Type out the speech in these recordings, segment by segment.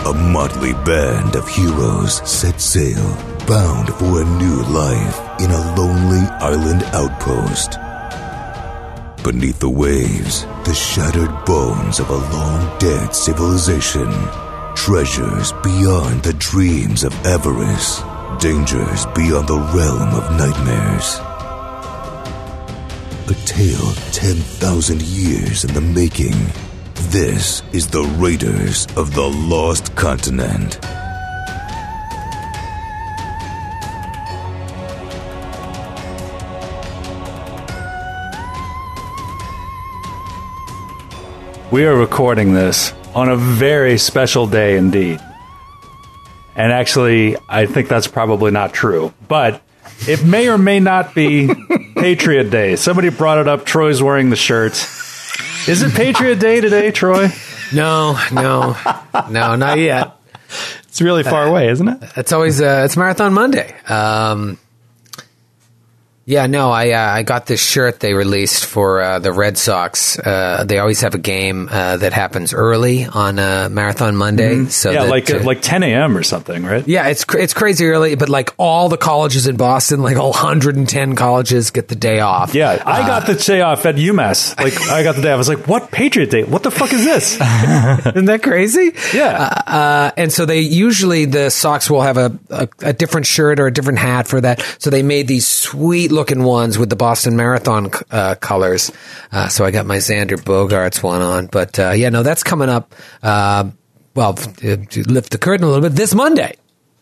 A motley band of heroes set sail, bound for a new life in a lonely island outpost. Beneath the waves, the shattered bones of a long-dead civilization. Treasures beyond the dreams of avarice. Dangers beyond the realm of nightmares. A tale 10,000 years in the making. This is the Raiders of the Lost Continent. We are recording this on a very special day indeed. And actually, I think that's probably not true. But it may or may not be Patriot Day. Somebody brought it up. Troy's wearing the shirt. Is it Patriot Day today, Troy? No, not yet. It's really far away, isn't it? It's always it's Marathon Monday. I got this shirt they released for the Red Sox. They always have a game that happens early on Marathon Monday. Mm-hmm. So yeah, like 10 a.m. or something, right? Yeah, it's crazy early, but like all the colleges in Boston, like all 110 colleges get the day off. Yeah, I got the day off at UMass. Like I got the day off. I was like, what Patriot Day? What the fuck is this? Isn't that crazy? Yeah. And so the Sox will have a different shirt or a different hat for that. So they made these sweet looking ones with the Boston Marathon colors. So I got my Xander Bogaerts one on. But that's coming up. To lift the curtain a little bit, this Monday.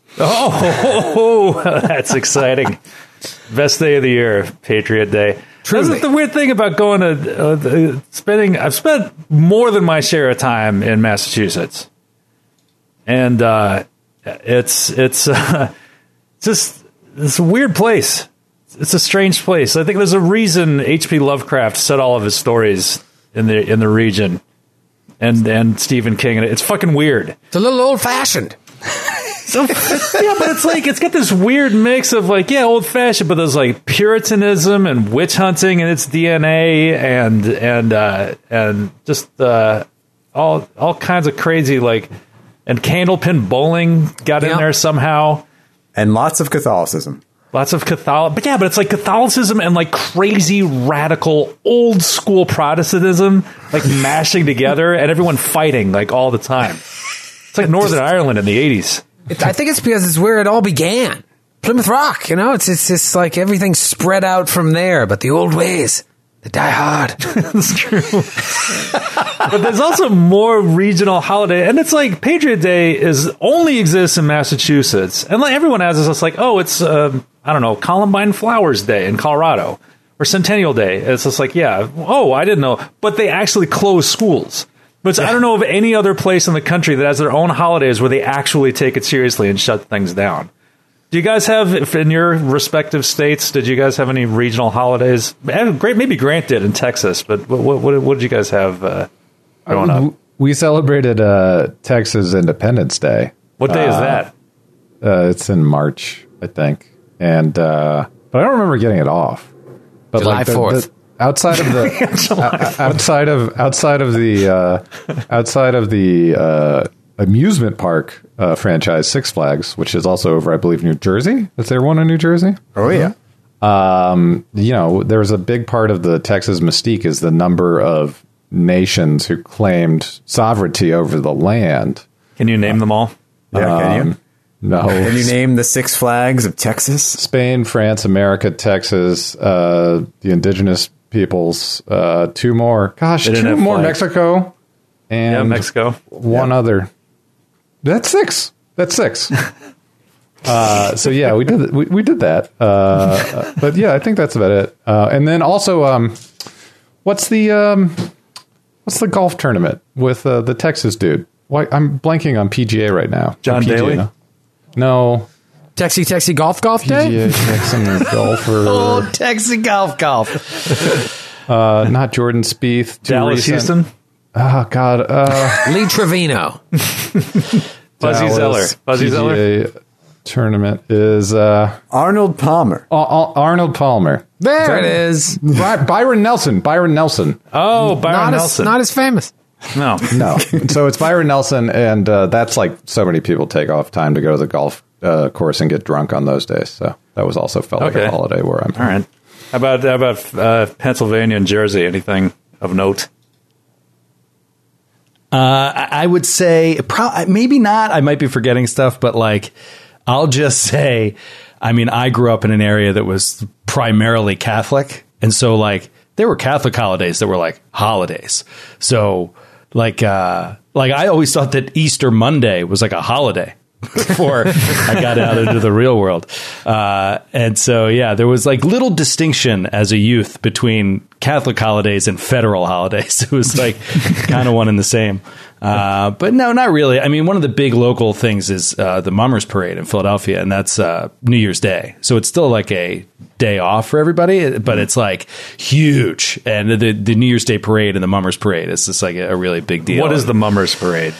Oh, that's exciting. Best day of the year, Patriot Day. Truly. That's the weird thing about going to I've spent more than my share of time in Massachusetts. And it's just it's a weird place. It's a strange place. I think there's a reason H.P. Lovecraft set all of his stories in the region, and Stephen King. And it's fucking weird. It's a little old fashioned. So but it's like it's got this weird mix of old fashioned, but there's like Puritanism and witch hunting in its DNA, and just all kinds of crazy and candlepin bowling got in there somehow, and lots of Catholicism. Lots of but it's like Catholicism and like crazy radical old school Protestantism mashing together, and everyone fighting all the time. It's like Northern Ireland in the 80s. I think it's because it's where it all began. Plymouth Rock, it's just like everything spread out from there, but the old ways, they die hard. That's true. But there's also more regional holiday, and it's like Patriot Day only exists in Massachusetts, and everyone has this. It's like, it's Columbine Flowers Day in Colorado, or Centennial Day. It's just like, I didn't know, but they actually close schools. But I don't know of any other place in the country that has their own holidays where they actually take it seriously and shut things down. Do you guys have, in your respective states, did you guys have any regional holidays? Great, maybe Grant did in Texas, but what did you guys have growing up? We celebrated Texas Independence Day. What day is that? It's in March, I think, but I don't remember getting it off. But July 4th. Outside of the amusement park franchise, Six Flags, which is also over, I believe, New Jersey. Is there one in New Jersey? Oh yeah. There's a big part of the Texas mystique is the number of nations who claimed sovereignty over the land. Can you name them all? Yeah, can you? No. Can you name the Six Flags of Texas? Spain, France, America, Texas, the indigenous peoples, two more. Gosh, two more. Mexico. And Mexico. One other. That's six. So yeah, we did that. But yeah, I think that's about it. And then also, what's the golf tournament with the Texas dude? Why I'm blanking on PGA right now. John Daly? No. Texie golf day? PGA Texan golfer. Oh, Texie golf. Not Jordan Spieth. Dallas Houston. Oh God. Lee Trevino. Buzzy Zeller. PGA tournament is Arnold Palmer. Arnold Palmer. There it is. Byron Nelson. Oh, Byron Nelson. Not as famous. No. No. So it's Byron Nelson, and that's like so many people take off time to go to the golf course and get drunk on those days. So that was also felt like a holiday where I'm. All right. How about Pennsylvania and Jersey? Anything of note? I would say maybe not. I might be forgetting stuff, but like I'll just say, I mean, I grew up in an area that was primarily Catholic, and so like there were Catholic holidays that were like holidays. So like I always thought that Easter Monday was like a holiday before I got out into the real world. And so, yeah, there was like little distinction as a youth between Catholic holidays and federal holidays. It was like kind of one and the same. But no, not really. I mean, one of the big local things is the Mummers Parade in Philadelphia, and that's New Year's Day. So it's still like a day off for everybody, but it's like huge. And the New Year's Day parade and the Mummers Parade is just like a really big deal. What is the Mummers Parade?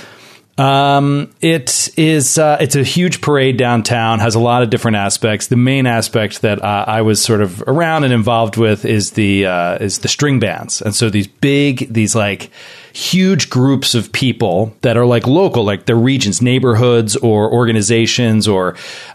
It is, it's a huge parade downtown, has a lot of different aspects. The main aspect that I was sort of around and involved with is the string bands. And so these like huge groups of people that are like local, like their regions, neighborhoods or organizations or,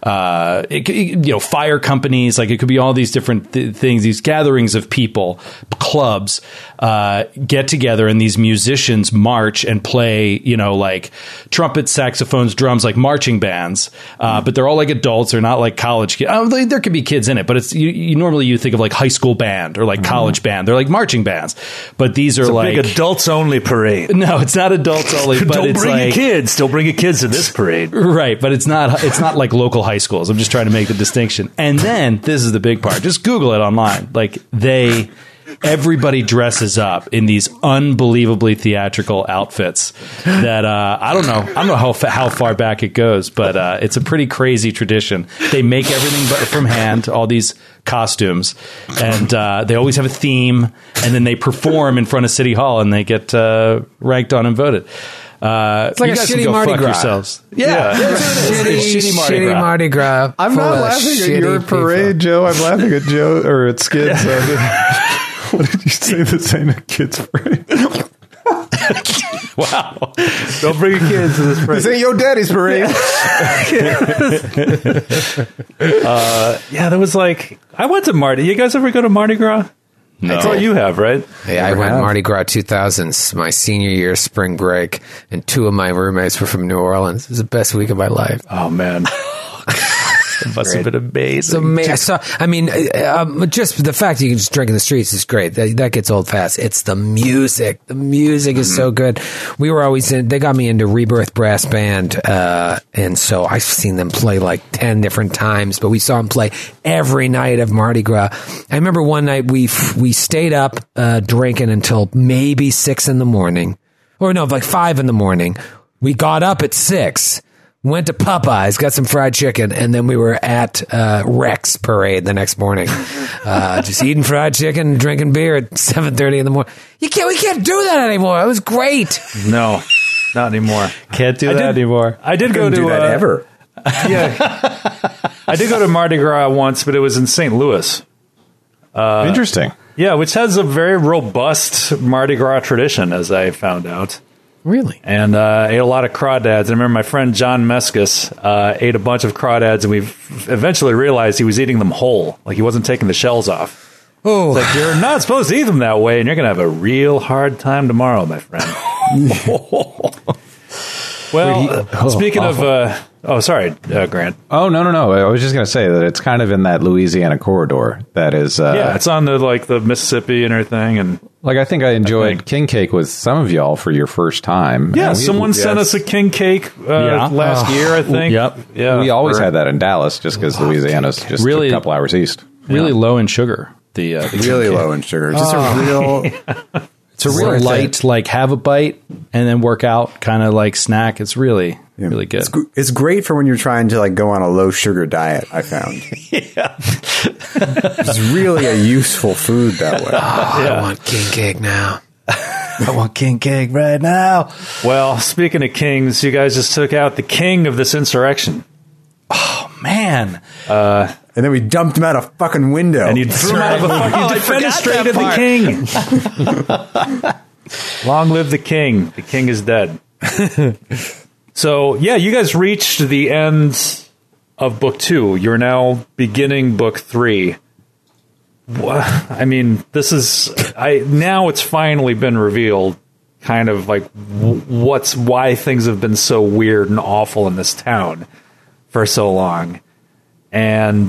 fire companies. Like it could be all these different things, these gatherings of people, clubs, get together, and these musicians march and play, like trumpets, saxophones, drums, like marching bands. But they're all like adults. They're not like college kids. There could be kids in it, but it's normally you think of like high school band or like college band. They're like marching bands, but these are like big adults only parade. No, it's not adults only. But Don't it's bring like, your kids. Don't bring your kids to this parade. Right, but it's not like local high schools. I'm just trying to make the distinction. And then this is the big part. Just Google it online. Like everybody dresses up in these unbelievably theatrical outfits that I don't know how far back it goes, but it's a pretty crazy tradition. They make everything but from hand, all these costumes, and they always have a theme, and then they perform in front of City Hall, and they get ranked on and voted. It's like you a guys can shitty go Mardi fuck Gras. yourselves. Yeah, Shitty Mardi Gras. I'm not laughing at your parade, Joe. I'm laughing at Joe or at Skid's. What did you say? This ain't a kid's parade. Wow. Don't bring your kids to this parade. This ain't your daddy's parade. Yeah, there was like, I went to Mardi. You guys ever go to Mardi Gras? No. That's all you have, right? Yeah, I went Mardi Gras 2000s, my senior year spring break, and two of my roommates were from New Orleans. It was the best week of my life. Oh, man. It must have been amazing. So, I mean, just the fact that you can just drink in the streets is great. That gets old fast. It's the music. The music is so good. We were always they got me into Rebirth Brass Band, and so I've seen them play like 10 different times, but we saw them play every night of Mardi Gras. I remember one night we stayed up drinking until maybe 6 in the morning. Or no, like 5 in the morning. We got up at 6. Went to Popeyes, got some fried chicken, and then we were at Rex Parade the next morning. Just eating fried chicken and drinking beer at 7:30 in the morning. We can't do that anymore. It was great. No, not anymore. Can't do that anymore. I did go to do that ever. Yeah, I did go to Mardi Gras once, but it was in St. Louis. Interesting. Yeah, which has a very robust Mardi Gras tradition, as I found out. Really? And ate a lot of crawdads. I remember my friend John Mescus ate a bunch of crawdads, and we eventually realized he was eating them whole. Like he wasn't taking the shells off. Oh, It's like, you're not supposed to eat them that way, and you're going to have a real hard time tomorrow, my friend. Well, speaking of... sorry, Grant. Oh, no. I was just going to say that it's kind of in that Louisiana corridor that is... Yeah, it's on the Mississippi and everything, and... Like, I think I enjoyed king cake with some of y'all for your first time. Yeah, And someone sent us a king cake last year, I think. Yep. Yeah, we always had that in Dallas just because Louisiana's just Really- a couple hours east. Really low in sugar. The Really low in sugar. Just a real... It's a real Worth light, like have a bite and then work out kind of like snack. It's really, really good. It's great for when you're trying to like go on a low sugar diet, I found. Yeah. It's really a useful food that way. I want king cake now. I want king cake right now. Well, speaking of kings, you guys just took out the king of this insurrection. Oh, man. And then we dumped him out a fucking window. And you threw him out of a fucking... You defenestrated the king. Long live the king. The king is dead. So, yeah, you guys reached the end of book 2. You're now beginning book 3. I mean, this is... now it's finally been revealed kind of like why things have been so weird and awful in this town for so long. And...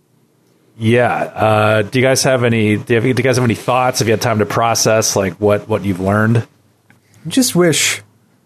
yeah, do you guys have any thoughts? Have you had time to process like what you've learned? I just wish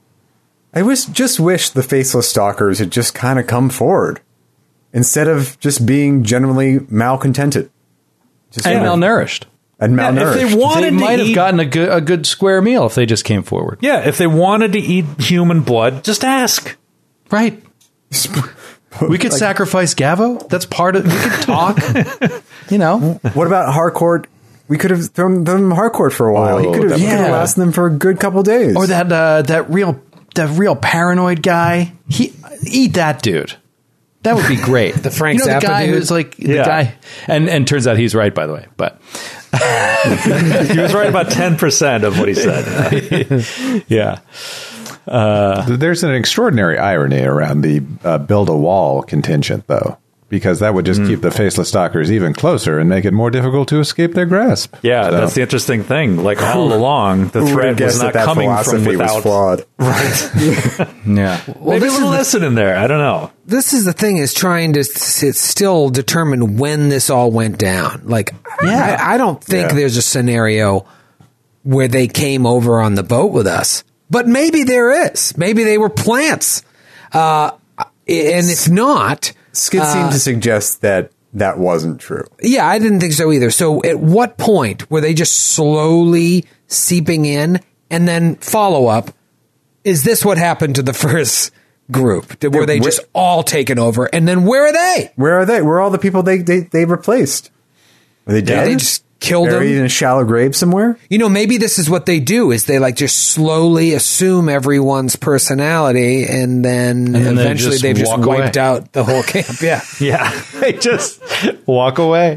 the faceless stalkers had just kind of come forward instead of just being generally malcontented And malnourished. And malnourished. If they wanted They might have gotten a good square meal if they just came forward. Yeah, if they wanted to eat human blood, just ask. Right. We could sacrifice Gavo. That's part of. We could talk. You know. What about Harcourt? We could have thrown them Harcourt for a while. He could have lasted them for a good couple days. Or that real paranoid guy. Eat that dude. That would be great. The Frank the Zappa guy dude? who's like the guy, and turns out he's right, by the way. But He was right about 10% of what he said. yeah. There's an extraordinary irony around the build a wall contingent, though, because that would just keep the faceless stalkers even closer and make it more difficult to escape their grasp. Yeah, So- that's the interesting thing. Like all along, the Who would threat have was guessed not that coming from philosophy without. was flawed? Yeah. Maybe a little lesson in there. I don't know. This is the thing, is trying to still determine when this all went down. Like, I don't think there's a scenario where they came over on the boat with us. But maybe there is. Maybe they were plants. And if not... Skid seemed to suggest that wasn't true. Yeah, I didn't think so either. So at what point were they just slowly seeping in? And then follow-up, is this what happened to the first group? Were they just all taken over? And then where are they? Where are they? Where are all the people they replaced? Are they dead? They just killed them? Buried in a shallow grave somewhere? You know, maybe this is what they do, is they like just slowly assume everyone's personality, and then eventually they've just wiped out the whole camp. Yeah. Yeah. They just walk away.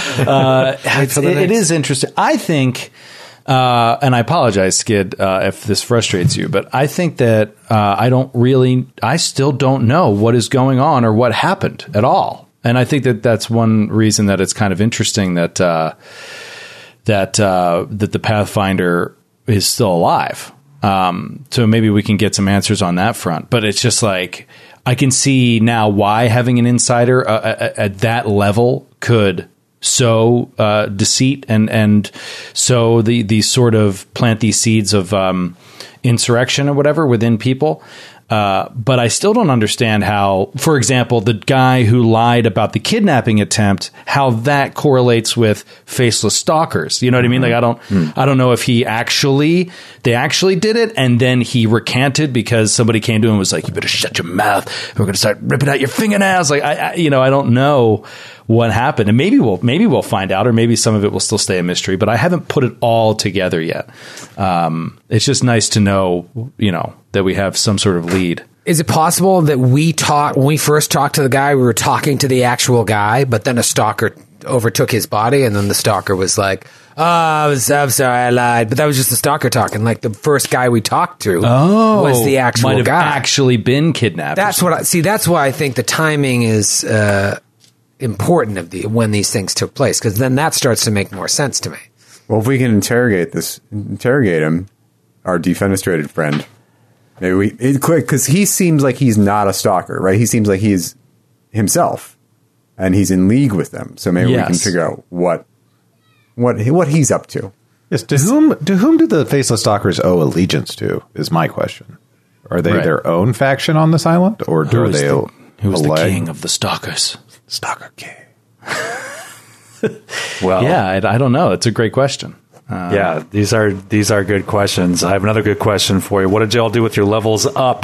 It is interesting. I think, and I apologize, Skid, if this frustrates you, but I think that I still don't know what is going on or what happened at all. And I think that that's one reason that it's kind of interesting that the Pathfinder is still alive. So maybe we can get some answers on that front. But it's just like, I can see now why having an insider at that level could sow deceit and sow the sort of plant these seeds of insurrection or whatever within people. But I still don't understand how, for example, the guy who lied about the kidnapping attempt, how that correlates with faceless stalkers. You know what I mean? Like, I don't know if they actually did it, and then he recanted because somebody came to him and was like, "You better shut your mouth. We're going to start ripping out your fingernails." Like, I don't know what happened, and maybe we'll find out, or maybe some of it will still stay a mystery. But I haven't put it all together yet. It's just nice to know, that we have some sort of lead. Is it possible that when we first talked to the guy, we were talking to the actual guy, but then a stalker overtook his body, and then the stalker was like, "Oh, I'm sorry, I lied." But that was just the stalker talking. Like, the first guy we talked to was the actual might have guy. Actually been kidnapped. That's that's why I think the timing is important of when these things took place, because then that starts to make more sense to me. Well, if we can interrogate him, our defenestrated friend, maybe because he seems like he's not a stalker, right? He seems like he's himself, and he's in league with them. So maybe we can figure out what he's up to. Yes. To whom do the faceless stalkers owe allegiance to? Is my question. Are they their own faction on this island, or are they who's the king of the stalkers? Stalker King. Well, Yeah, I don't know. It's a great question. yeah, these are good questions. I have another good question for you. What did y'all do with your levels up?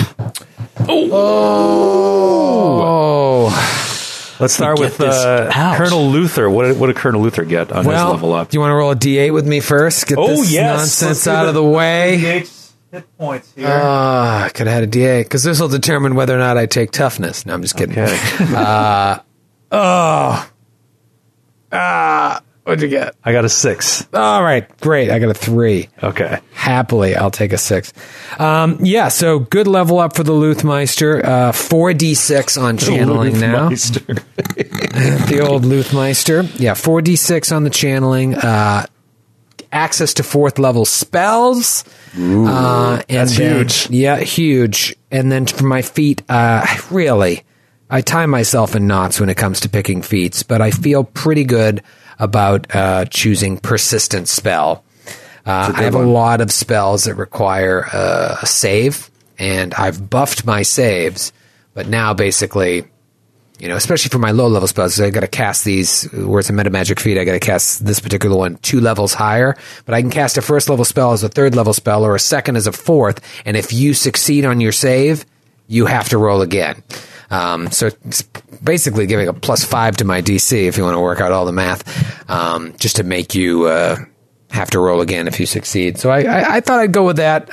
Oh. Let's start with out. Colonel Luther. What did Colonel Luther get on his level up? Do you want to roll a D8 with me first? Get this nonsense out of the way. Hit points here. I could have had a D8, because this will determine whether or not I take toughness. No, I'm just kidding. Okay. What'd you get? I got a 6. All right, great. I got a 3. Okay. Happily, I'll take a 6. So good level up for the Luthmeister. 4d6 on channeling now. The old Luthmeister. Yeah, 4d6 on the channeling. Access to 4th level spells. That's huge. Yeah, huge. And then for my feat, I tie myself in knots when it comes to picking feats, but I feel pretty good about choosing persistent spell. I have a lot of spells that require a save, and I've buffed my saves, but now basically, especially for my low level spells, I got to cast these where it's a meta magic feat. I got to cast this particular one 2 levels higher, but I can cast a 1st level spell as a 3rd level spell or a 2nd as a 4th, and if you succeed on your save, you have to roll again. So it's basically giving a +5 to my DC if you want to work out all the math, just to make you have to roll again if you succeed. So I thought I'd go with that.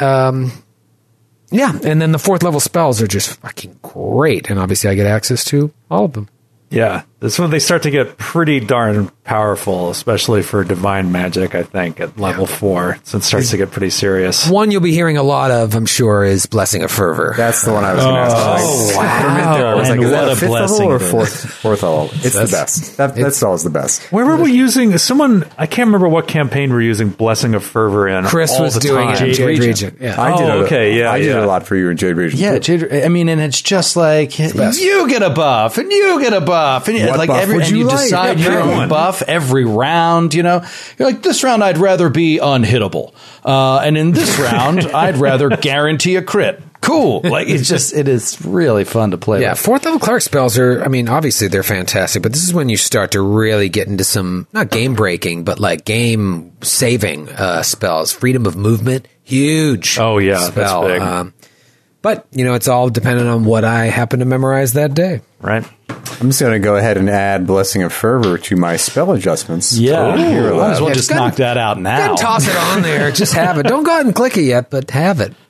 Yeah, and then the 4th level spells are just fucking great, and obviously I get access to all of them. Yeah, this is when they start to get pretty darn powerful, especially for divine magic, I think, at level 4. So it starts to get pretty serious. One you'll be hearing a lot of, I'm sure, is Blessing of Fervor. That's the one I was going to ask. wow. I was And like, is that what a a 5th level blessing or it is. 4th level? It's the best. That spell is the best. Where were we using? I can't remember what campaign we're using Blessing of Fervor in. Chris all was the doing time. it. Jade Regent. Yeah. I did yeah. a lot for you in Jade Regent. Yeah, too. and it's just like you get a buff, and you get a buff, and What like buff would and you like? decide Yeah, your pick own one. buff every round. You're like, this round I'd rather be unhittable, and in this round I'd rather guarantee a crit. Cool, like it is really fun to play. Yeah, with. 4th level cleric spells are, obviously they're fantastic, but this is when you start to really get into some, not game breaking, but like game saving spells. Freedom of movement, huge. Oh, yeah, that's spell. big. But, it's all dependent on what I happen to memorize that day. Right? I'm just going to go ahead and add Blessing of Fervor to my spell adjustments. Yeah, Hero might as well Lab. just go ahead knock that out Go now. ahead and toss it on there. Just have it. Don't go ahead and click it yet, but have it.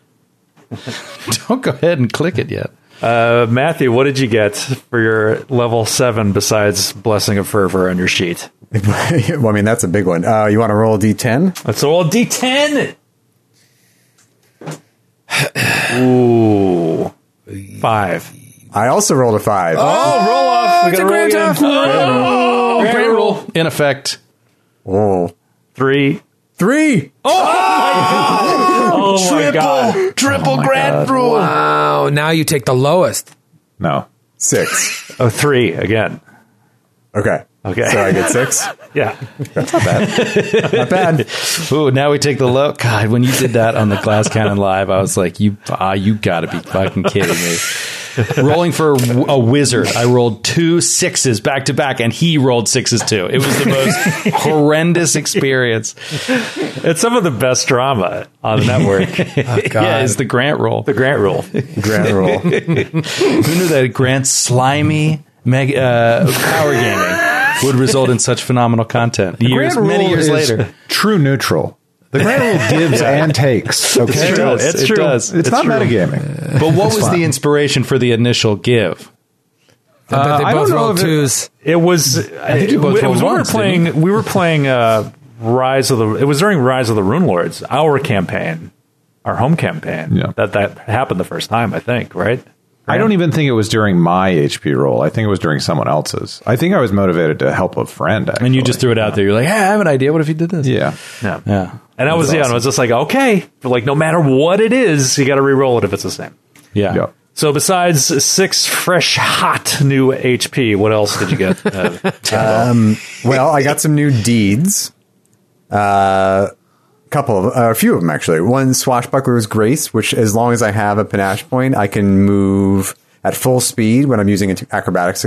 Don't go ahead and click it yet. Matthew, what did you get for your level 7 besides Blessing of Fervor on your sheet? Well, that's a big one. You want to roll a D10? Let's roll a D10. Ooh, 5. I also rolled a 5. Oh, roll off. We it's got a to roll grand again. tough. Great roll in effect. Oh. 3. 3! Oh my god! Triple grand rule. Wow. Now you take the lowest. No. 6. Oh, 3 again. Okay. Okay. So I get 6? Yeah. Not bad. Ooh, now we take the low. God, when you did that on the Glass Cannon Live, I was like, you got to be fucking kidding me. Rolling for a wizard, I rolled 2 6s back to back, and he rolled 6s too. It was the most horrendous experience. It's some of the best drama on the network. Yeah, it's the Grant roll. The Grant rule. Grand roll. Who knew that Grant's slimy power gaming would result in such phenomenal content? Many years later. True neutral. The grand rule gives and takes. Okay, It does. It's It true. does. It's not true. metagaming. But what was the inspiration for the initial give? But they I both don't know rolled if it- 2s. It was. think you both it was rolled when ones, didn't we were playing Rise of the. It was during Rise of the Rune Lords, our campaign, our home campaign. Yeah. That happened the first time, I think. Right. I don't even think it was during my HP roll. I think it was during someone else's. I think I was motivated to help a friend. Actually. And you just threw it out there. You're like, hey, I have an idea. What if you did this? Yeah. Yeah. Yeah. And I was, That's I was just like, okay, but like no matter what it is, you got to re-roll it if it's the same. Yeah. Yep. So besides 6 fresh, hot new HP, what else did you get? Well, I got some new deeds. A few of them actually. One, Swashbuckler's Grace, which as long as I have a panache point, I can move at full speed when I'm using acrobatics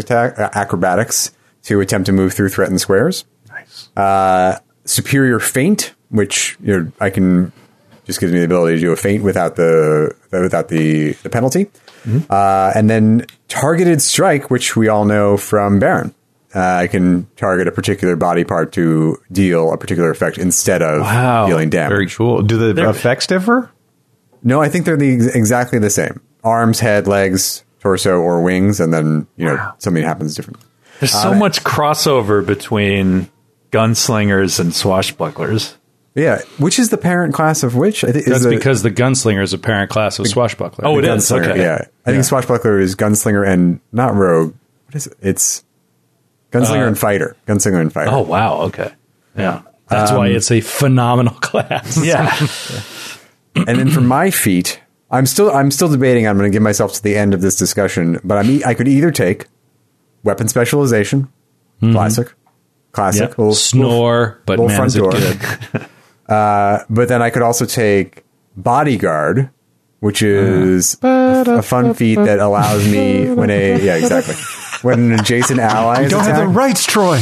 to attempt to move through threatened squares. Nice. Superior Feint, which I can just gives me the ability to do a feint without the penalty. Mm-hmm. And then Targeted Strike, which we all know from Baron. I can target a particular body part to deal a particular effect instead of dealing damage. Very cool. Do the effects differ? No, I think they're exactly the same. Arms, head, legs, torso, or wings, and then something happens different. There's so much crossover between gunslingers and swashbucklers. Yeah, which is the parent class of which? I think That's because the gunslinger is a parent class of swashbuckler. Oh, it is? Gunslinger, Okay. yeah. I think swashbuckler is gunslinger and not rogue. What is it? It's gunslinger and fighter. Gunslinger and fighter. Oh, wow. Okay. Yeah. That's why it's a phenomenal class. Yeah. And then for my feat, I'm still debating. I'm going to give myself to the end of this discussion, but I could either take weapon specialization, classic, Yep. little- Snore, but little man, front is it door. good. But then I could also take bodyguard, which is a fun feat that allows me when an adjacent ally is Don't have the attacked. rights, Troy.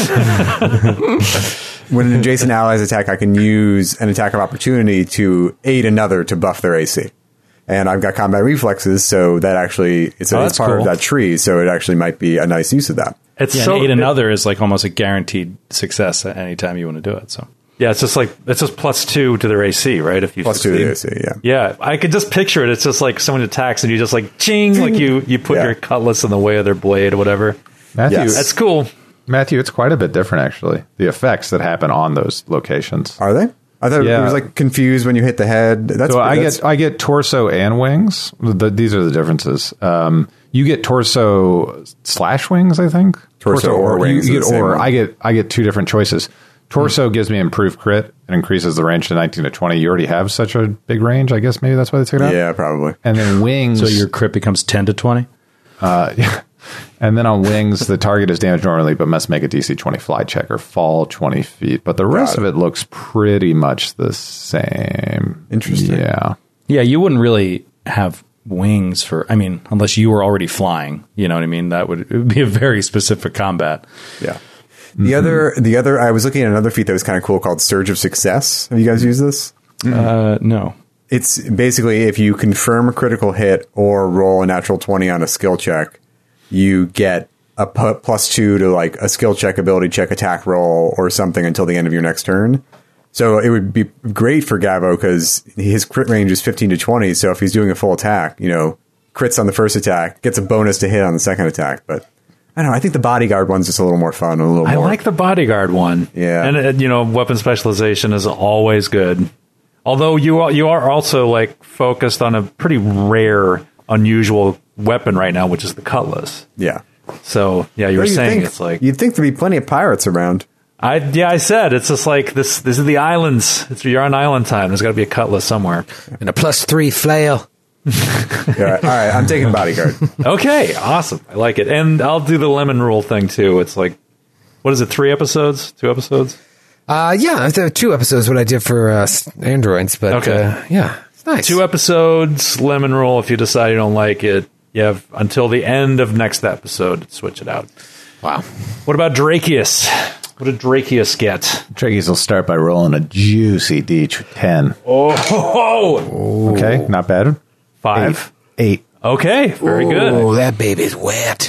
When an adjacent ally's attack, I can use an attack of opportunity to aid another to buff their AC. And I've got combat reflexes, so that actually it's that's part cool. of that tree, so it actually might be a nice use of that. It's Yeah, so aid another is like almost a guaranteed success at any time you want to do it. So Yeah, it's just +2 to their AC, right? If you Plus 2 to the AC, yeah. Yeah, I could just picture it. It's just like someone attacks and you just like ching, like you put Yeah. your cutlass in the way of their blade or whatever. Matthew, Yes. That's cool. Matthew, it's quite a bit different, actually. The effects that happen on those locations. Are they? I thought Yeah. it was like confused when you hit the head. That's So that's- I get torso and wings. These are the differences. You get torso / wings, I think. Torso or wings You is get the same or. one. I get two different choices. Torso gives me improved crit and increases the range to 19 to 20. You already have such a big range. I guess maybe that's why they took it out. yeah, probably. And then wings. so your crit becomes 10 to 20. Yeah. And then on wings, the target is damaged normally, but must make a DC 20 fly check or fall 20 feet. But the rest Got of it. it looks pretty much the same. Interesting. Yeah. Yeah, you wouldn't really have wings for, I mean, unless you were already flying. You know what I mean? It would be a very specific combat. Yeah. The other, I was looking at another feat that was kind of cool called Surge of Success. Have you guys used this? No. It's basically if you confirm a critical hit or roll a natural 20 on a skill check, you get a +2 to like a skill check, ability check, attack roll, or something until the end of your next turn. So it would be great for Gavo because his crit range is 15 to 20. So if he's doing a full attack, crits on the first attack, gets a bonus to hit on the second attack. But I don't know. I think the bodyguard one's just a little more fun, a little I more. like the bodyguard one. Yeah. And weapon specialization is always good. Although you are also like focused on a pretty rare, unusual weapon right now, which is the cutlass. Yeah. So yeah, you were What do you saying think? it's like You'd think there'd be plenty of pirates around. I said it's just like this. This is the islands. You're on island time. There's got to be a cutlass somewhere. And a +3 flail. Yeah, all right, I'm taking bodyguard. Okay, awesome. I like it, and I'll do the lemon rule thing too. It's like, what is it? 3 episodes? 2 episodes? Yeah, there are 2 episodes what I did for androids, but Okay. yeah, it's nice. 2 episodes. Lemon rule. If you decide you don't like it, you have until the end of next episode to switch it out. Wow. What about Drakius? What did Drakius get? Trekkies will start by rolling a juicy D10. Oh, Okay, not bad. 5. 8. Okay, very good. Oh, that baby's wet.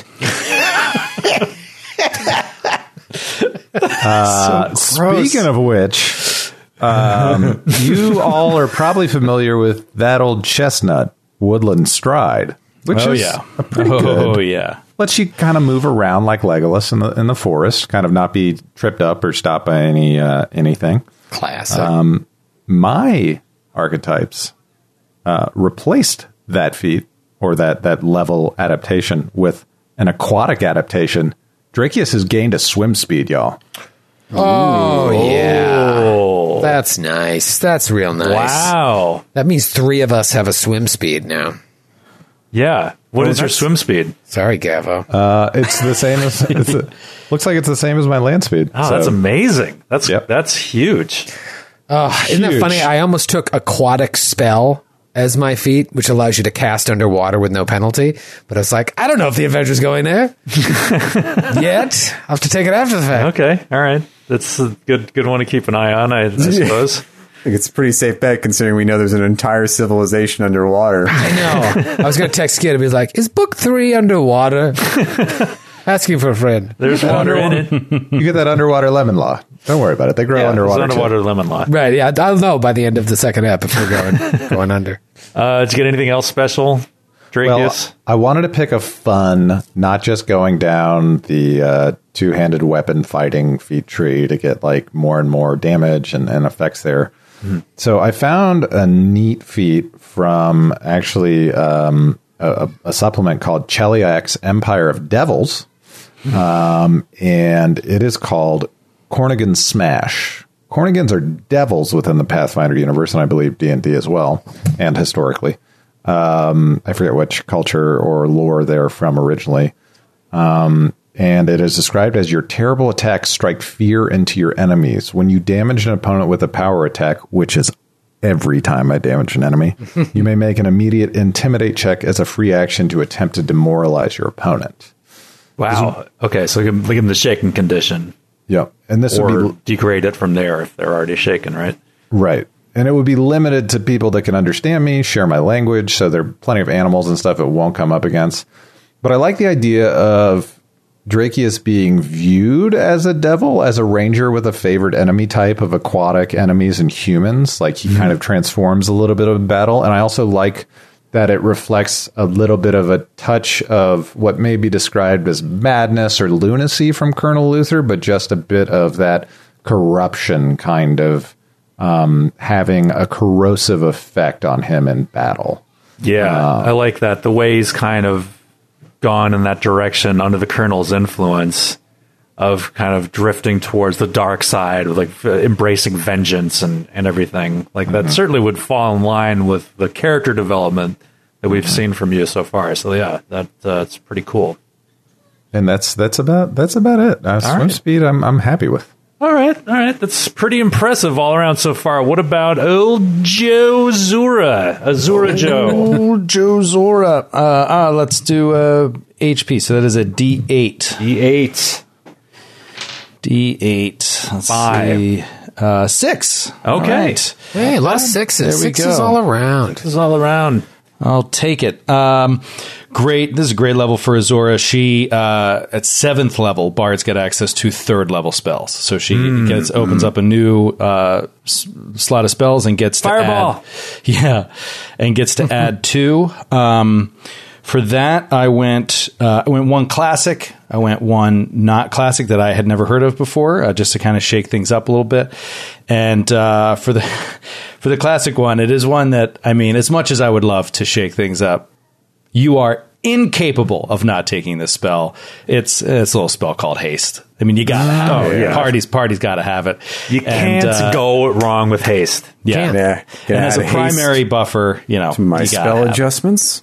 Speaking of which, you all are probably familiar with that old chestnut, Woodland Stride, which Oh, is yeah. a pretty Oh, good. yeah. Lets you kind of move around like Legolas in the forest, kind of not be tripped up or stopped by anything. Classic. My archetypes replaced that feat or that level adaptation with an aquatic adaptation. Drakius has gained a swim speed, y'all. Oh, yeah. Oh, That's nice. That's real nice. wow. That means 3 of us have a swim speed now. Yeah. What is your that's- swim speed? Sorry, Gavo. It's the same as looks like it's the same as my land speed. Oh, So, that's amazing. Yep. That's huge. Isn't that huge. funny? I almost took aquatic spell as my feat, which allows you to cast underwater with no penalty. But I was like, I don't know if the Avenger's going there yet. I'll have to take it after the fact. Okay. All right. That's a good one to keep an eye on, I suppose. I think it's a pretty safe bet considering we know there's an entire civilization underwater. I know. I was going to text Skid and be like, is book 3 underwater? Asking for a friend. There's water in it. you get that underwater lemon law. Don't worry about it. They grow Yeah, underwater. there's too. underwater lemon law. Right, yeah. I'll know by the end of the second ep if we're going under. Did you get anything else special? Drakius? I wanted to pick a fun, not just going down the two-handed weapon fighting feat tree to get like more and more damage and effects there. Mm-hmm. So I found a neat feat from actually a supplement called Cheliax's Empire of Devils. And it is called Cornigan Smash. Cornigans are devils within the Pathfinder universe, and I believe D&D as well, and historically. I forget which culture or lore they're from originally. And it is described as your terrible attacks strike fear into your enemies. When you damage an opponent with a power attack, which is every time I damage an enemy, you may make an immediate intimidate check as a free action to attempt to demoralize your opponent. Wow. Okay, so give them the shaken condition. Yep. And this or would be degrade it from there if they're already shaken, right? Right. And it would be limited to people that can understand me, share my language, so there are plenty of animals and stuff it won't come up against. But I like the idea of Drakius being viewed as a devil, as a ranger with a favored enemy type of aquatic enemies and humans. Like he kind of transforms a little bit of battle. And I also like that it reflects a little bit of a touch of what may be described as madness or lunacy from Colonel Luther, but just a bit of that corruption kind of having a corrosive effect on him in battle. Yeah, I like that. The way he's kind of gone in that direction under the Colonel's influence of kind of drifting towards the dark side, like embracing vengeance and everything. Like that certainly would fall in line with the character development that we've seen from you so far. So yeah, that's pretty cool. And that's about it. Swim speed, I'm happy with. All right. That's pretty impressive all around so far. What about old Joe Zura? Azura Joe. Old Joe Zora. Let's do HP. So that is a D8. D8. Let's 5. see. 6. Okay. All right. Hey, a lot of sixes. There we Sixes go. all around. This is all around. I'll take it. Great. This is a great level for Azora. She, at 7th level, bards get access to 3rd level spells. So she opens up a new slot of spells and gets to Fireball. and gets to add 2. For that, I went 1 classic. I went 1 not classic that I had never heard of before, just to kind of shake things up a little bit. And for the classic one, it is one that, I mean, as much as I would love to shake things up, you are incapable of not taking this spell. It's a little spell called Haste. I mean, you gotta have it. Yeah. Party's gotta have it. You can't go wrong with haste. Yeah. Yeah. And as a Haste primary buffer, to my you gotta spell have it. adjustments.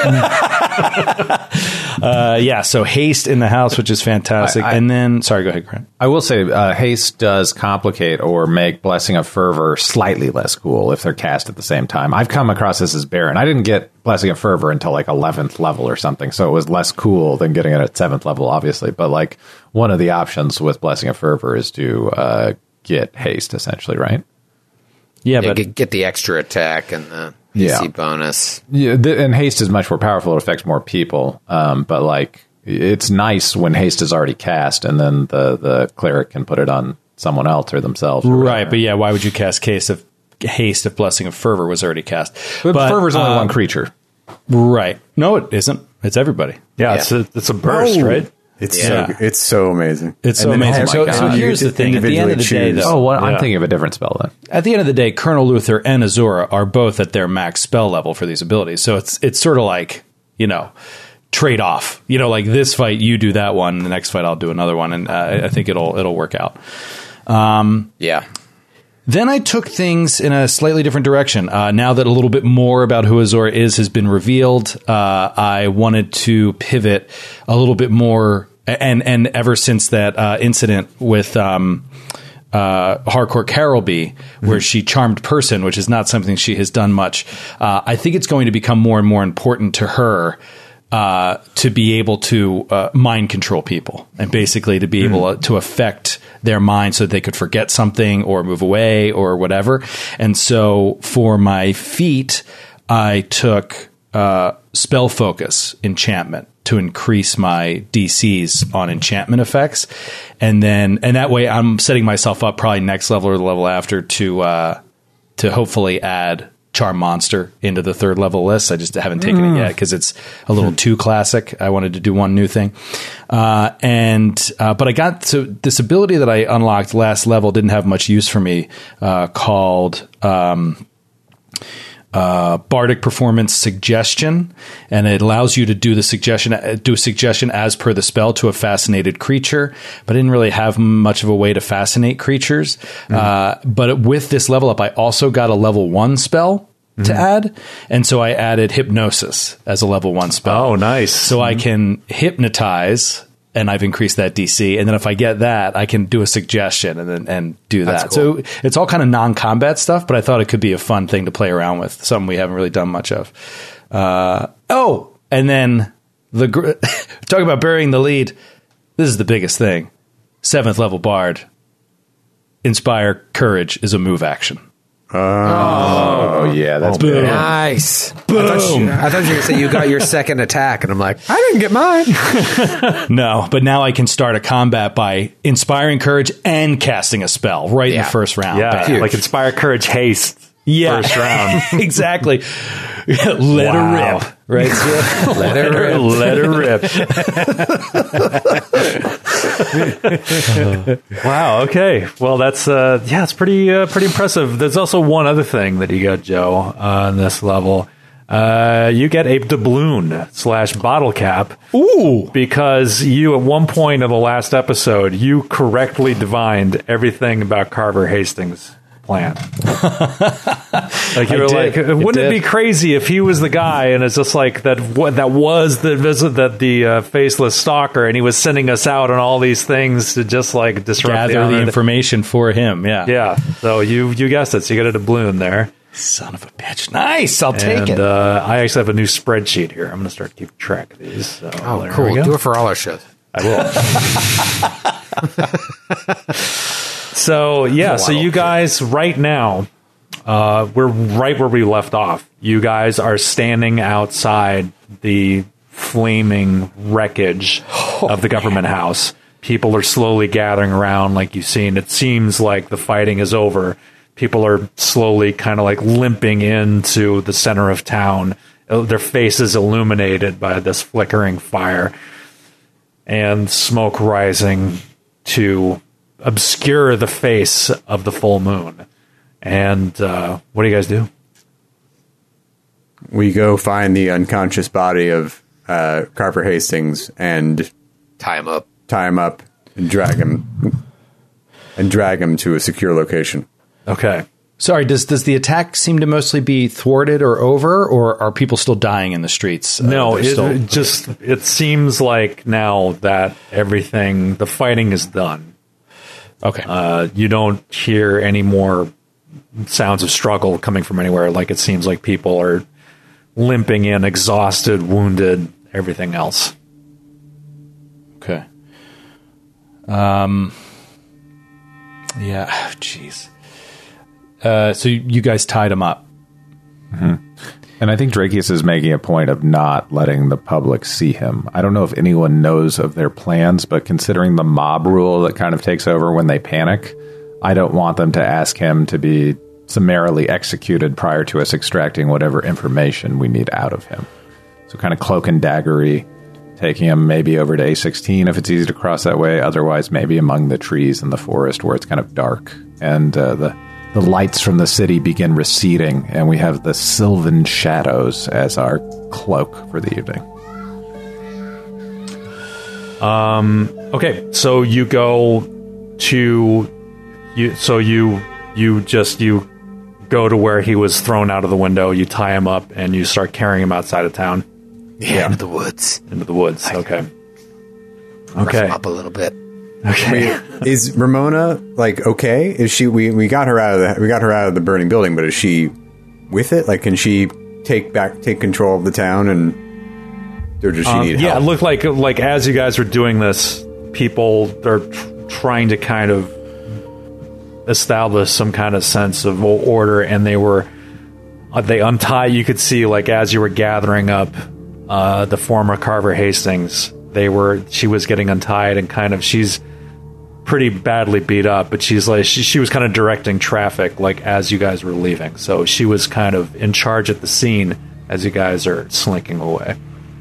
So haste in the house, which is fantastic. And then, sorry, go ahead, Grant. I will say haste does complicate or make Blessing of Fervor slightly less cool if they're cast at the same time. I've come across this as Baron. I didn't get Blessing of Fervor until like 11th level or something, so it was less cool than getting it at 7th level, obviously. But like one of the options with Blessing of Fervor is to get haste, essentially, right? Yeah, Yeah, but get the extra attack and the PC bonus. Yeah, and haste is much more powerful. It affects more people. But like, it's nice when haste is already cast, and then the cleric can put it on someone else or themselves. Or right. whatever. But yeah, why would you cast haste if Blessing of Fervor was already cast? But Fervor's only one creature. Right. No, it isn't. It's everybody. Yeah, it's a burst, right? It's Yeah. so amazing. It's so And then amazing. has- So here's the thing. At the end of the day, choose. though, I'm Yeah. thinking of a different spell then. at the end of the day, Colonel Luther and Azora are both at their max spell level for these abilities. So it's sort of like, trade off. Like this fight, you do that one, the next fight, I'll do another one, and I think it'll work out. Yeah. Then I took things in a slightly different direction. Now that a little bit more about who Azora has been revealed, I wanted to pivot a little bit more. And ever since that incident with Harcourt Carolby, where she charmed person, which is not something she has done much, I think it's going to become more and more important to her to be able to mind control people and basically to be able to affect their mind so that they could forget something or move away or whatever. And so for my feat, I took spell focus enchantment to increase my DCs on enchantment effects. And that way I'm setting myself up probably next level or the level after to hopefully add Charm Monster into the 3rd level list. I just haven't taken it yet because it's a little too classic. I wanted to do one new thing. But I got to this ability that I unlocked last level, didn't have much use for me, called Bardic Performance Suggestion, and it allows you to do a suggestion as per the spell to a fascinated creature, but I didn't really have much of a way to fascinate creatures. But with this level up, I also got a level 1 spell to add, and so I added Hypnosis as a level 1 spell. Oh, nice. So I can hypnotize, and I've increased that DC. And then if I get that, I can do a suggestion and do that. cool. So it's all kind of non-combat stuff, but I thought it could be a fun thing to play around with. Something we haven't really done much of. And then talk about burying the lead. This is the biggest thing. 7th level Bard. Inspire Courage is a move action. Oh, yeah, that's big. Nice. Boom. I thought you were going to say you got your 2nd attack, and I'm like, I didn't get mine. No, but now I can start a combat by inspiring courage and casting a spell right in the first round. Yeah, Bam. like Inspire Courage Haste. Yeah. First round. Exactly. Let her rip. Right? Let it rip. Let her rip. Wow. Okay. Well, that's it's pretty impressive. There's also one other thing that you got, Joe, on this level. You get a doubloon / bottle cap. Ooh. Because you, at one point in the last episode, you correctly divined everything about Carver Hastings' plan. Like you were like, wouldn't it be crazy if he was the guy, and it's just like that was the visit that the faceless stalker, and he was sending us out on all these things to just like disrupt Gather the information for him. Yeah. So you guessed it. So you got a doubloon there. Son of a bitch. Nice. I'll take it. I actually have a new spreadsheet here. I'm going to start keeping track of these. So Oh, cool. Do it for all our shows. I will. So you guys right now, we're right where we left off. You guys are standing outside the flaming wreckage of the government house. People are slowly gathering around, like you've seen. It seems like the fighting is over. People are slowly kind of like limping into the center of town. Their faces illuminated by this flickering fire and smoke rising to obscure the face of the full moon. And what do you guys do? We go find the unconscious body of Carver Hastings and Tie him up. And drag him to a secure location. Okay. Sorry, does the attack seem to mostly be thwarted or over, or are people still dying in the streets? No, it seems like now that the fighting is done. Okay. You don't hear any more sounds of struggle coming from anywhere. Like it seems like people are limping in, exhausted, wounded, everything else. Okay. Yeah. Jeez. So you guys tied him up. Mm-hmm. And I think Drakius is making a point of not letting the public see him. I don't know if anyone knows of their plans, but considering the mob rule that kind of takes over when they panic, I don't want them to ask him to be summarily executed prior to us extracting whatever information we need out of him. So kind of cloak and daggery, taking him maybe over to A16 if it's easy to cross that way. Otherwise, maybe among the trees in the forest where it's kind of dark. And the lights from the city begin receding, and we have the sylvan shadows as our cloak for the evening. Okay, so you go to you go to where he was thrown out of the window. You tie him up and you start carrying him outside of town. Yeah, into the woods. Okay. Rough him up a little bit. Okay. Is Ramona like okay? Is she? We got her out of the burning building, but is she with it? Like, can she take control of the town, and or does she need help? Yeah, it looked like as you guys were doing this, people are trying to kind of establish some kind of sense of order, and they untie. You could see, like, as you were gathering up the former Carver Hastings, she was getting untied, and kind of she's pretty badly beat up, but she's like she was kind of directing traffic like as you guys were leaving. So she was kind of in charge at the scene as you guys are slinking away.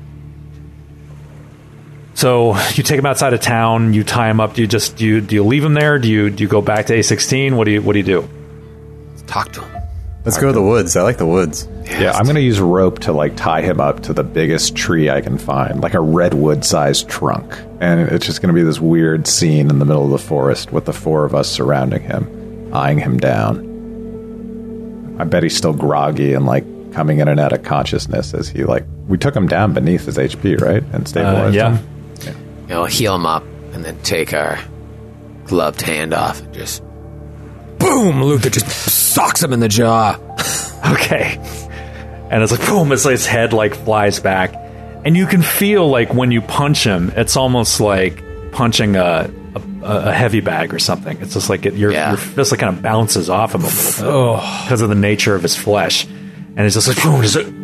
So you take him outside of town, you tie him up. Do you leave him there? Do you go back to A16? What do you do? Talk to him. Let's go to the woods. I like the woods. Yeah, I'm going to use rope to like tie him up to the biggest tree I can find, like a redwood-sized trunk. And it's just going to be this weird scene in the middle of the forest with the four of us surrounding him, eyeing him down. I bet he's still groggy and like coming in and out of consciousness as he like... We took him down beneath his HP, right? And stabilized him. We'll heal him up and then take our gloved hand off and just... Boom! Luther just socks him in the jaw. Okay. And it's like, boom, it's like his head like flies back. And you can feel like when you punch him, it's almost like punching a heavy bag or something. It's just like your fist like kind of bounces off him a little bit because of the nature of his flesh. And it's just like, boom, just like,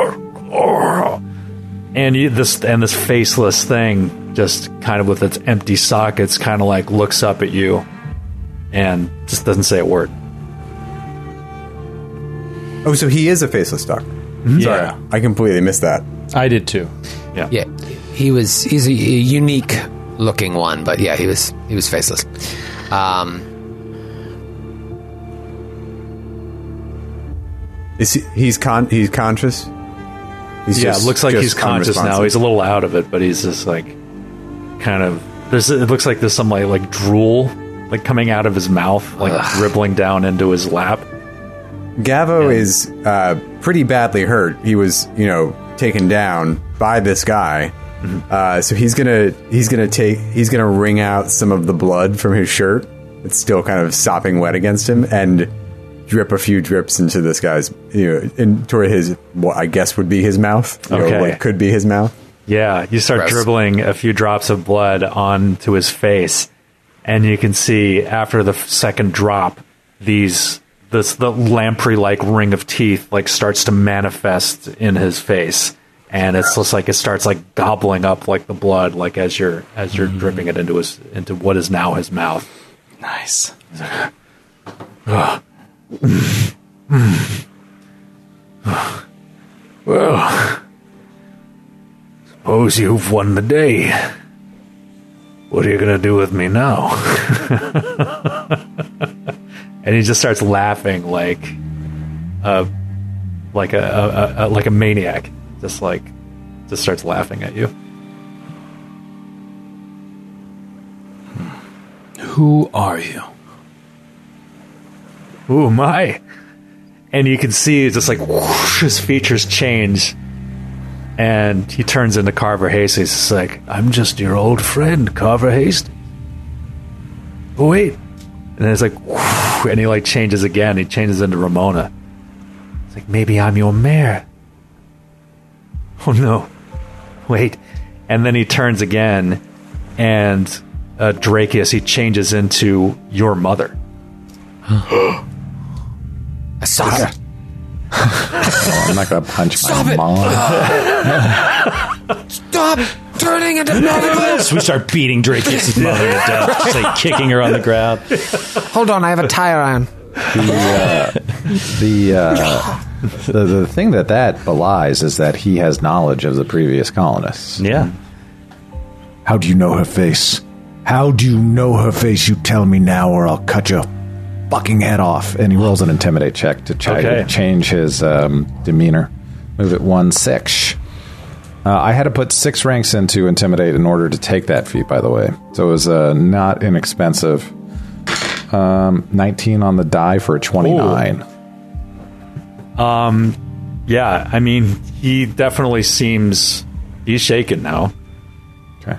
and this faceless thing just kind of with its empty sockets kind of like looks up at you and just doesn't say a word. Oh, so he is a faceless stalker. Mm-hmm. Sorry, Yeah. I completely missed that. I did too. Yeah. Yeah, he's a unique looking one, but yeah, he was faceless. He's conscious? He's It looks like he's conscious now. unresponsive. He's a little out of it, but he's just like kind of... It looks like there's some like drool like coming out of his mouth, like dribbling down into his lap. Gavo is pretty badly hurt. He was, taken down by this guy. Mm-hmm. So he's gonna wring out some of the blood from his shirt. It's still kind of sopping wet against him, and drip a few drips into this guy's, toward his, what I guess would be his mouth. Okay. What could be his mouth. Yeah, you start Gross. dribbling a few drops of blood onto his face, and you can see after the second drop, the lamprey-like ring of teeth like starts to manifest in his face, and it's just like it starts like gobbling up like the blood, like as you're dripping it into what is now his mouth. Nice. Well, suppose you've won the day. What are you going to do with me now? And he just starts laughing like a maniac. Just starts laughing at you. Who are you? Who am I? And you can see it's just like whoosh, his features change. And he turns into Carver Hastings. It's like, I'm just your old friend, Carver Hastings. Oh, wait. And then it's like, whoosh, and he like changes again. He changes into Ramona. It's like, maybe I'm your mare. Oh, no. Wait. And then he turns again. And Drakius, he changes into your mother. Asaka. Oh, I'm not going to punch Stop my it. mom. Stop turning into Nobibus. We start beating Drake's mother to death, just like kicking her on the ground. Hold on, I have a tire iron. The thing that belies is that he has knowledge of the previous colonists. Yeah. How do you know her face? How do you know her face? You tell me now or I'll cut your fucking head off. And he rolls an intimidate check to try to change his demeanor. Move it 1-6. I had to put 6 ranks into intimidate in order to take that feat, by the way. So it was not inexpensive. 19 on the die for a 29. Yeah, I mean, he definitely seems... He's shaken now. Okay.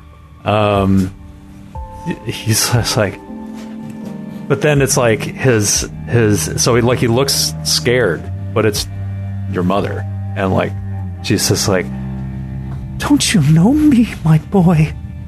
He's just like... But then it's like his so he looks scared, but it's your mother, and like she's just like, don't you know me, my boy?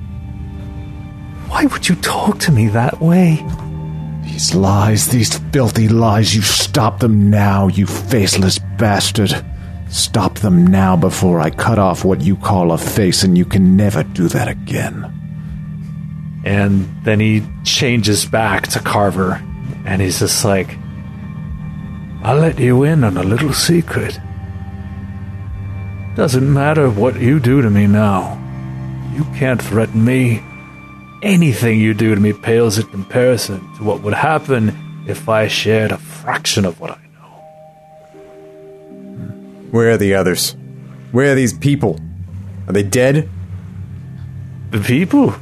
Why would you talk to me that way? These lies, these filthy lies, you stop them now, you faceless bastard. Stop them now before I cut off what you call a face and you can never do that again. And then he changes back to Carver, and he's just like, I'll let you in on a little secret. Doesn't matter what you do to me now. You can't threaten me. Anything you do to me pales in comparison to what would happen if I shared a fraction of what I know. Where are the others? Where are these people? Are they dead? The people?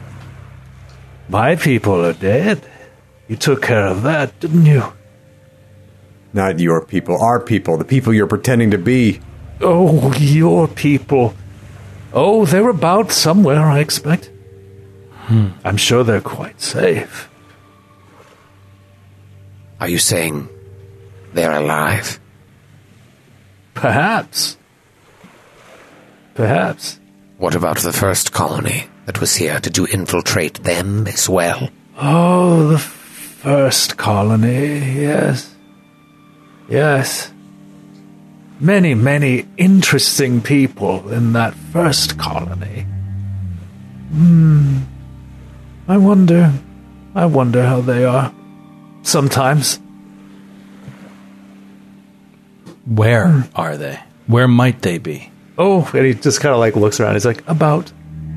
My people are dead. You took care of that, didn't you? Not your people, our people, the people you're pretending to be. Oh, your people. Oh, they're about somewhere, I expect. I'm sure they're quite safe. Are you saying they're alive? Perhaps. Perhaps. What about the first colony that was here? Did you infiltrate them as well? Oh, the first colony, yes. Yes. Many, many interesting people in that first colony. I wonder how they are. Sometimes. Where are they? Where might they be? Oh, and he just kind of like looks around. He's like, about.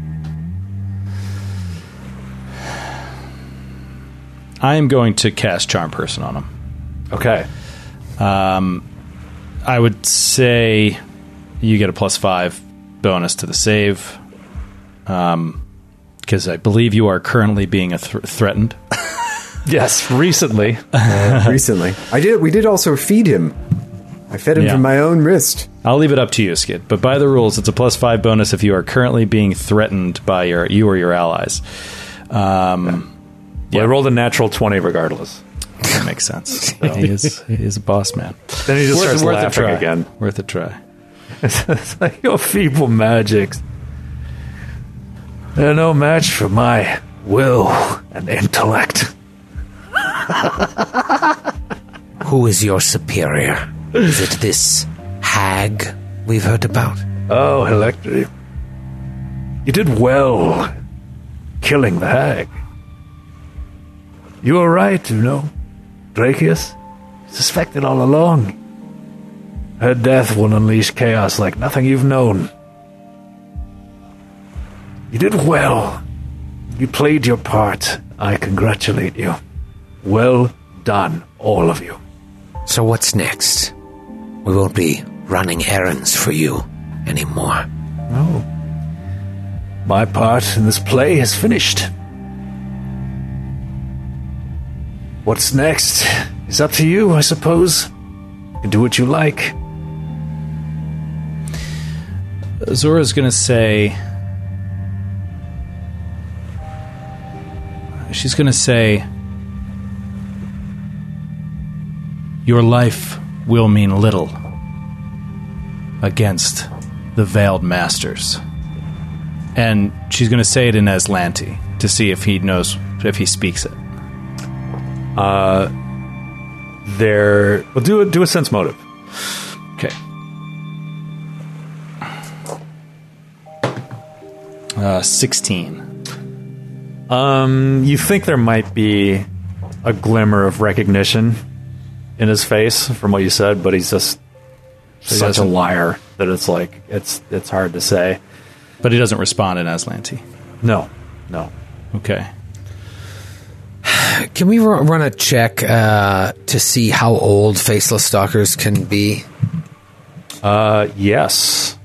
I am going to cast Charm Person on him. Okay. I would say you get a +5 bonus to the save. Because I believe you are currently being threatened. Yes, recently. Recently. We did also feed him. I fed him from my own wrist. I'll leave it up to you, Skid. But by the rules, it's a +5 bonus if you are currently being threatened by you or your allies. I rolled a natural 20 regardless. That makes sense. He is a boss man. Then he just starts laughing again. Worth a try. It's like your feeble magics. They're no match for my will and intellect. Who is your superior? Is it this hag we've heard about? Oh, Electri. You did well killing the hag. You were right, Dracius. Suspected all along. Her death will unleash chaos like nothing you've known. You did well. You played your part. I congratulate you. Well done, all of you. So what's next? We won't be running errands for you anymore. No. My part in this play is finished. What's next is up to you, I suppose. You can do what you like. Zora's going to say... She's going to say... Your life will mean little against the Veiled Masters. And she's going to say it in Aslanti to see if he knows, if he speaks it. We'll do a sense motive. Okay. 16. You think there might be a glimmer of recognition in his face from what you said, but he's just such a liar that it's like it's hard to say. But he doesn't respond in Aslanti. No. Okay. Can we run a check to see how old faceless stalkers can be? Yes.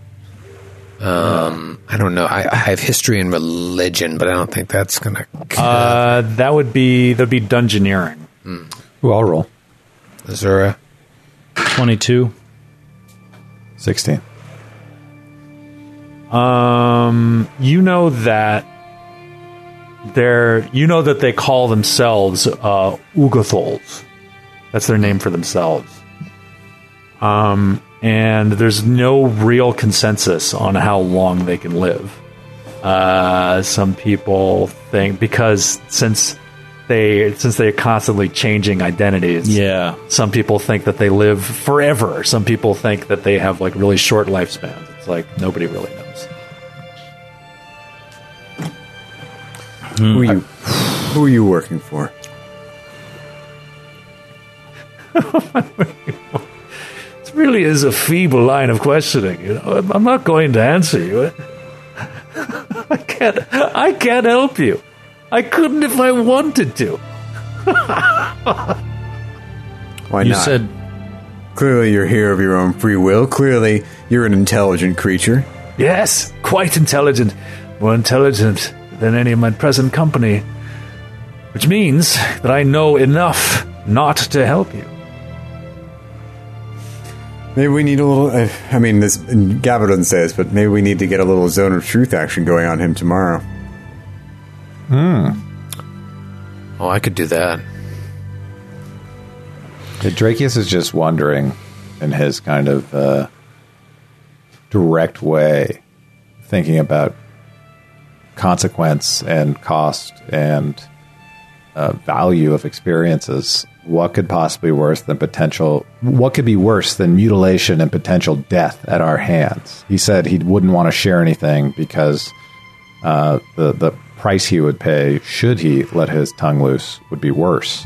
I don't know. I have history and religion, but I don't think that's gonna. That'd be dungeoneering. Ooh, I'll roll. Azura. 22. 16. You know that they call themselves Ugathols. That's their name for themselves. And there's no real consensus on how long they can live. Some people think because since they're constantly changing identities, some people think that they live forever. Some people think that they have like really short lifespans. It's like nobody really knows. Who are you working for? It really is a feeble line of questioning. You know, I'm not going to answer you. I can't help you. I couldn't if I wanted to. Why You not? said Clearly you're here of your own free will. Clearly you're an intelligent creature. Yes, quite intelligent. More intelligent than any of my present company. Which means that I know enough not to help you. Maybe we need a little... Gavo doesn't say this, but maybe we need to get a little zone of truth action going on him tomorrow. Oh, I could do that. Drakius is just wondering, in his kind of direct way, thinking about consequence and cost and value of experiences. What could possibly be worse than mutilation and potential death at our hands? He said he wouldn't want to share anything because the price he would pay should he let his tongue loose would be worse.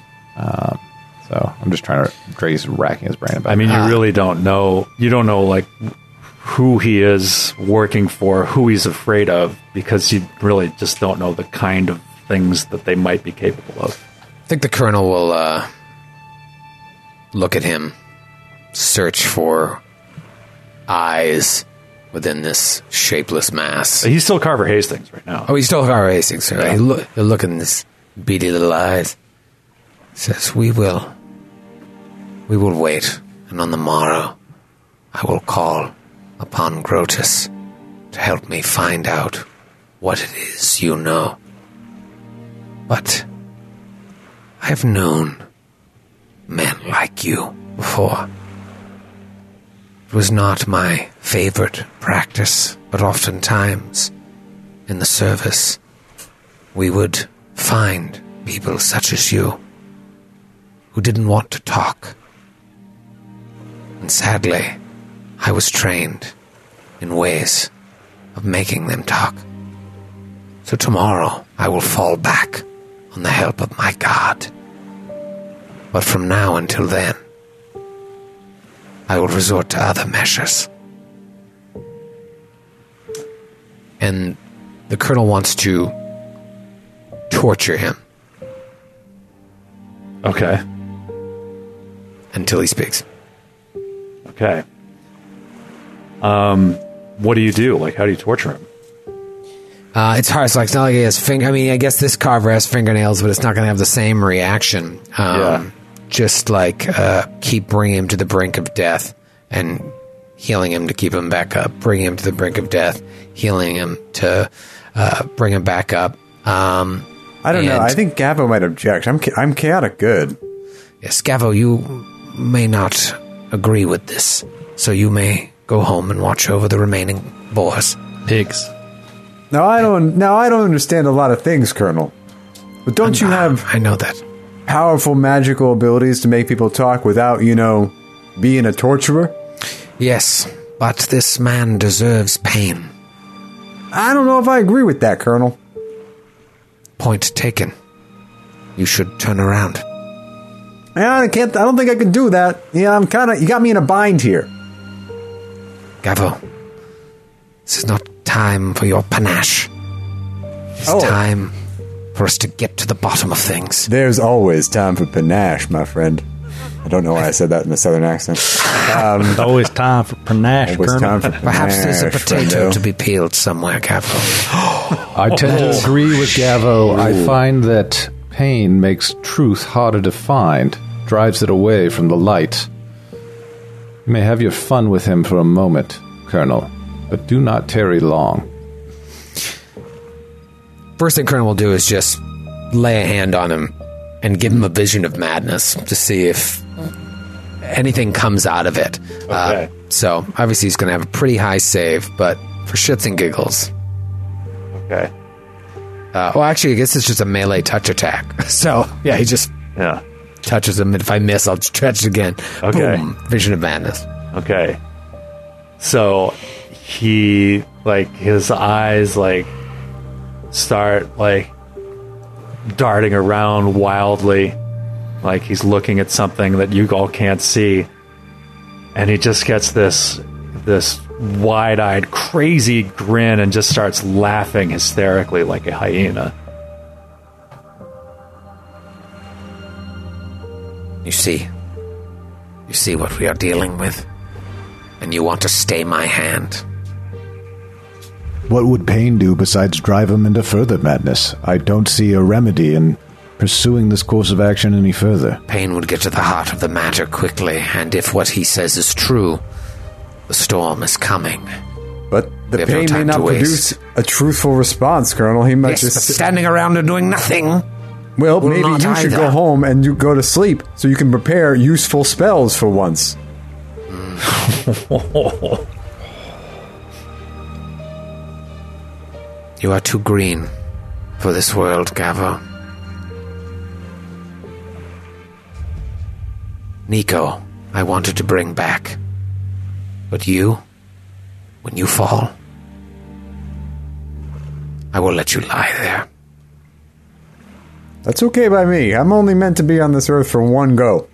So I'm just trying to... Dre's racking his brain about I mean, you really don't know. You don't know, like, who he is working for, who he's afraid of, because you really just don't know the kind of things that they might be capable of. I think the Colonel will look at him, search for eyes within this shapeless mass. He's still Carver Hastings right now. Oh, he's still Carver Hastings. Right? Yeah. He'll look in this beady little eyes. Says, we will wait, and on the morrow I will call upon Grotus to help me find out what it is you know. But I have known men like you before. It was not my favorite practice, but oftentimes in the service we would find people such as you who didn't want to talk. And sadly, I was trained in ways of making them talk. So tomorrow I will fall back on the help of my God. But from now until then, I will resort to other measures. And the Colonel wants to torture him Okay. until he speaks. Okay. What do you do? Like, how do you torture him? It's hard. It's not like he has I mean, I guess this Carver has fingernails, but it's not going to have the same reaction. Yeah. Just like keep bringing him to the brink of death and healing him to keep him back up. Bringing him to the brink of death, healing him to bring him back up. I don't know. I think Gavo might object. I'm chaotic good. Yes, Gavo, you may not agree with this, so you may go home and watch over the remaining boars. pigs. Now I don't understand a lot of things, Colonel. But don't you have I know that. powerful magical abilities to make people talk without, being a torturer? Yes, but this man deserves pain. I don't know if I agree with that, Colonel. Point taken. You should turn around. I don't think I can do that. Yeah, you got me in a bind here. Gavo, this is not time for your panache. It's time for us to get to the bottom of things. There's always time for panache, my friend. I don't know why I said that in a southern accent. Always time for panache, Always Colonel. time for Perhaps there's a panache, potato friendo. to be peeled somewhere, Gavo. I tend to agree with Gavo. I find that pain makes truth harder to find, drives it away from the light. You may have your fun with him for a moment, Colonel, but do not tarry long. First thing Colonel will do is just lay a hand on him and give him a vision of madness to see if anything comes out of it. Okay. So obviously he's going to have a pretty high save, but for shits and giggles. Okay. Well, actually, I guess it's just a melee touch attack. So yeah, he just Yeah. touches him, and if I miss, I'll touch it again. Okay. Boom, vision of madness. Okay. So he, his eyes, start, darting around wildly, like he's looking at something that you all can't see. And he just gets this wide-eyed, crazy grin and just starts laughing hysterically like a hyena. You see what we are dealing with, and you want to stay my hand. What would Pain do besides drive him into further madness? I don't see a remedy in pursuing this course of action any further. Pain would get to the heart of the matter quickly, and if what he says is true, the storm is coming. But the We have no Pain may time not to waste. produce a truthful response, Colonel. He might Yes, but just... standing around and doing nothing. Well, will maybe not you should either. go home and you go to sleep so you can prepare useful spells for once. You are too green for this world, Gavo. Nico, I wanted to bring back. But you, when you fall, I will let you lie there. That's okay by me. I'm only meant to be on this earth for one go.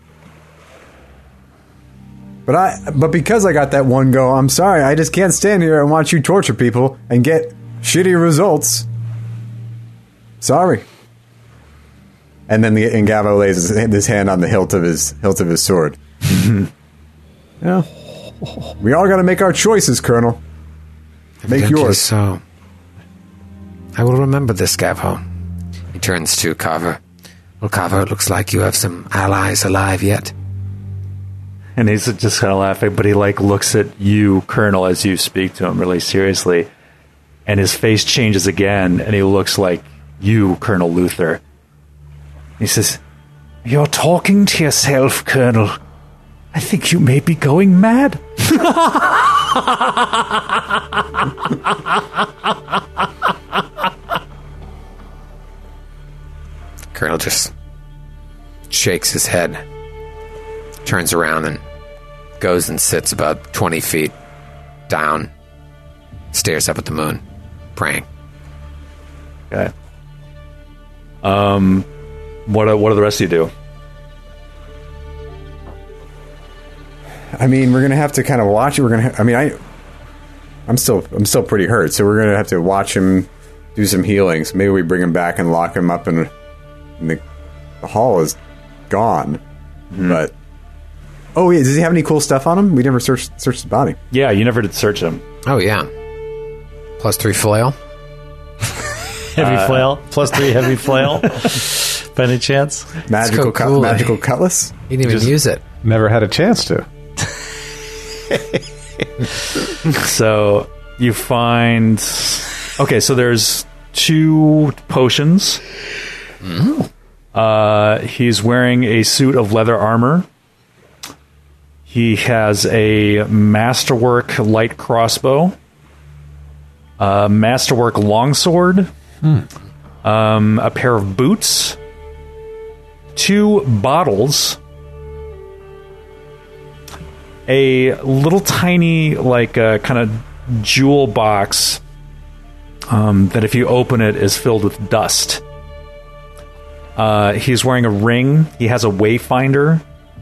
But because I got that one go, I'm sorry. I just can't stand here and watch you torture people and get shitty results. Sorry. And then Gavo lays his hand on the hilt of his sword. Yeah. We all got to make our choices, Colonel. Make Evidently yours. So. I will remember this, Gavo. He turns to Carver. Well, Carver, it looks like you have some allies alive yet. And he's just kind of laughing, but he looks at you, Colonel, as you speak to him really seriously. And his face changes again, and he looks like you, Colonel Luther. He says, "You're talking to yourself, Colonel. I think you may be going mad." Colonel just shakes his head, turns around and goes and sits about 20 feet down, stares up at the moon, praying. Okay. What do the rest of you do? I mean, we're gonna have to kind of watch it. I'm still pretty hurt, so we're gonna have to watch him do some healings. Maybe we bring him back and lock him up, and the hall is gone. But oh yeah, does he have any cool stuff on him? We never searched the body. Yeah, you never did search him. Oh, yeah. +3 flail. Heavy flail. +3 heavy flail. By any chance? Magical cool, magical cutlass. He didn't even use it. Never had a chance to. So you find... Okay, so there's 2 potions. He's wearing a suit of leather armor. He has a masterwork light crossbow, a masterwork longsword, a pair of boots, 2 bottles, a little tiny, kind of jewel box that if you open it is filled with dust. He's wearing a ring. He has a wayfinder.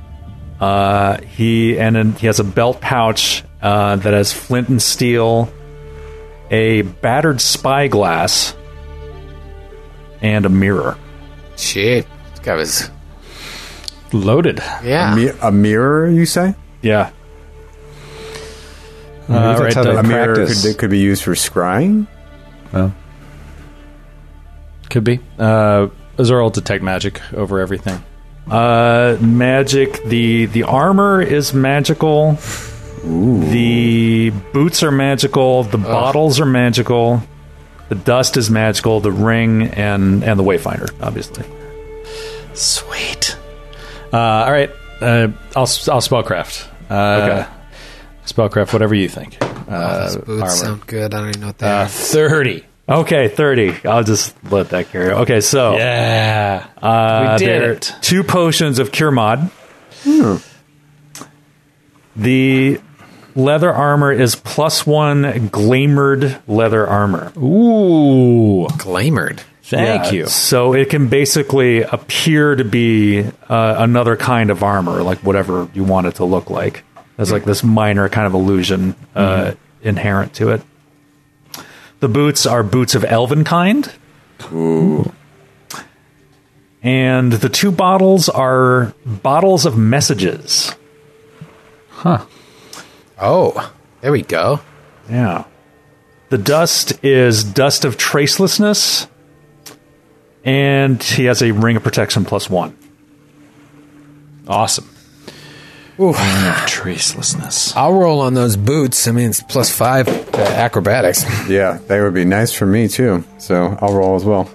He has a belt pouch that has flint and steel, a battered spyglass, and a mirror. Shit. This guy was... Loaded. Yeah. A mirror, you say? Yeah. That's how they A mirror practice. could be used for scrying. Well, Could be. Azor will detect magic over everything. Magic. The armor is magical. The boots are magical. The bottles are magical. The dust is magical. The ring and the wayfinder, obviously. Sweet. All right. I'll spellcraft. Okay. Spellcraft, whatever you think. Those boots Armor. sound good. I don't even know what they are. 30. Okay, 30. I'll just let that carry. Okay, so Yeah. We did there are it. 2 potions of Cure Mod. The leather armor is +1 glamored leather armor. Ooh. Glamored. Thank you. So it can basically appear to be another kind of armor, like whatever you want it to look like. There's like this minor kind of illusion inherent to it. The boots are boots of elven kind. Ooh. And the 2 bottles are bottles of messages. Huh. Oh, there we go. Yeah. The dust is dust of tracelessness. And he has a ring of protection +1. Awesome. Ooh. Tracelessness. I'll roll on those boots. I mean, it's +5 to acrobatics. Yeah, they would be nice for me too. So I'll roll as well.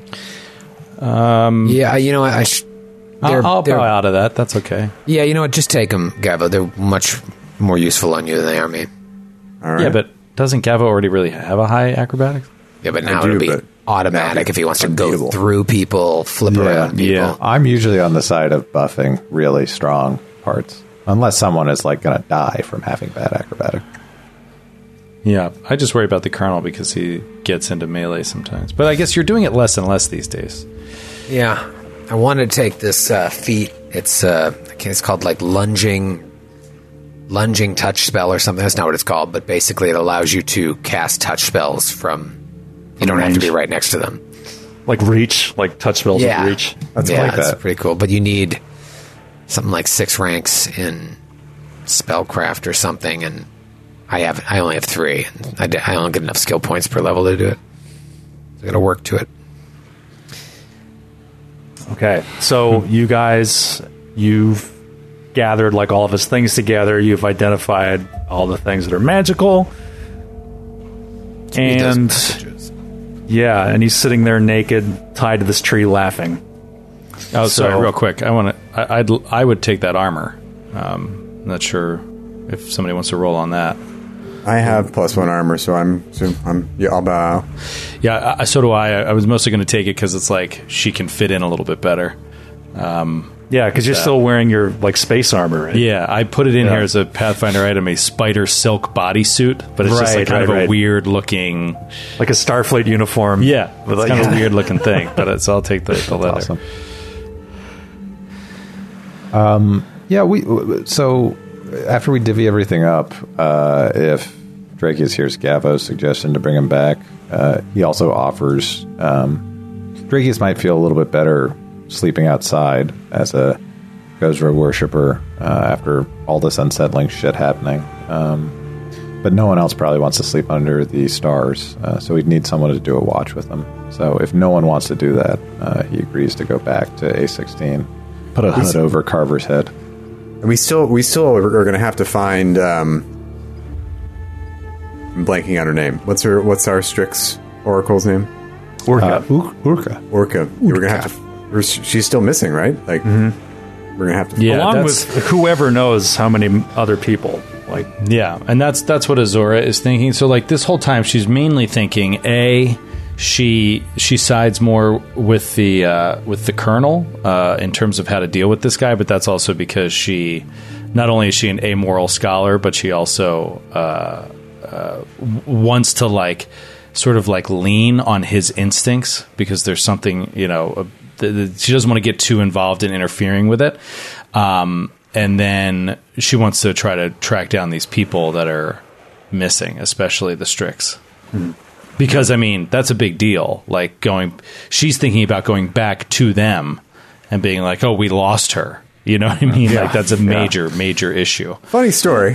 Yeah, you know what? I'll bow out of that. That's okay. Yeah, you know what? Just take them, Gavo. They're much more useful on you than they are me. All right. Yeah, but doesn't Gavo already really have a high acrobatics? Yeah, but now do, it'll be but automatic if he wants to go unbeatable. through people, flip around people. yeah. I'm usually on the side of buffing really strong parts, unless someone is like going to die from having bad acrobatic. Yeah, I just worry about the Colonel because he gets into melee sometimes. But I guess you're doing it less and less these days. Yeah, I wanted to take this feat. It's called like lunging touch spell or something. That's not what it's called, but basically it allows you to cast touch spells from. You don't have to be right next to them. Like reach, like touch spells with reach. That's Yeah, like that's that. pretty cool. But you need something like 6 ranks in spellcraft or something, and I only have 3. I don't get enough skill points per level to do it. So I got to work to it. Okay, so you guys, you've gathered like all of his things together. You've identified all the things that are magical. Read those And messages. yeah, and he's sitting there naked, tied to this tree, laughing. Oh, sorry, So- real quick. I would take that armor. I'm not sure if somebody wants to roll on that. I have +1 armor, so yeah, I'll bow out. Yeah, so do I. I was mostly going to take it because it's like she can fit in a little bit better. Yeah, because you're still wearing your like space armor, right? Yeah, I put it in Yeah. here as a Pathfinder item, a spider silk bodysuit, but it's just like Right, kind of right, a right. weird looking. Like a Starfleet uniform. Yeah, With it's like, kind of a weird looking thing, but I'll take the leather. Awesome. Yeah, so after we divvy everything up, if Drakius hears Gavo's suggestion to bring him back, he also offers Drakius might feel a little bit better sleeping outside as a Gozra worshiper after all this unsettling shit happening. But no one else probably wants to sleep under the stars, so we'd need someone to do a watch with him. So if no one wants to do that, he agrees to go back to A16, put a hood over Carver's head. And we still are going to have to find. I'm blanking out her name. What's our Strix Oracle's name? Orca. Urka. Orca. We're going to have to. She's still missing, right? Like we're going to have to. Yeah, Along that's- with whoever knows how many other people. Like, Yeah, and that's what Azora is thinking. So like this whole time, she's mainly thinking she sides more with the Colonel in terms of how to deal with this guy, but that's also because she not only is she an amoral scholar, but she also wants to like sort of like lean on his instincts because there's something she doesn't want to get too involved in interfering with it. And then she wants to try to track down these people that are missing, especially the Strix. Because, I mean, that's a big deal. Like, she's thinking about going back to them and being like, oh, we lost her. You know what I mean? Like, that's a major issue. Funny story.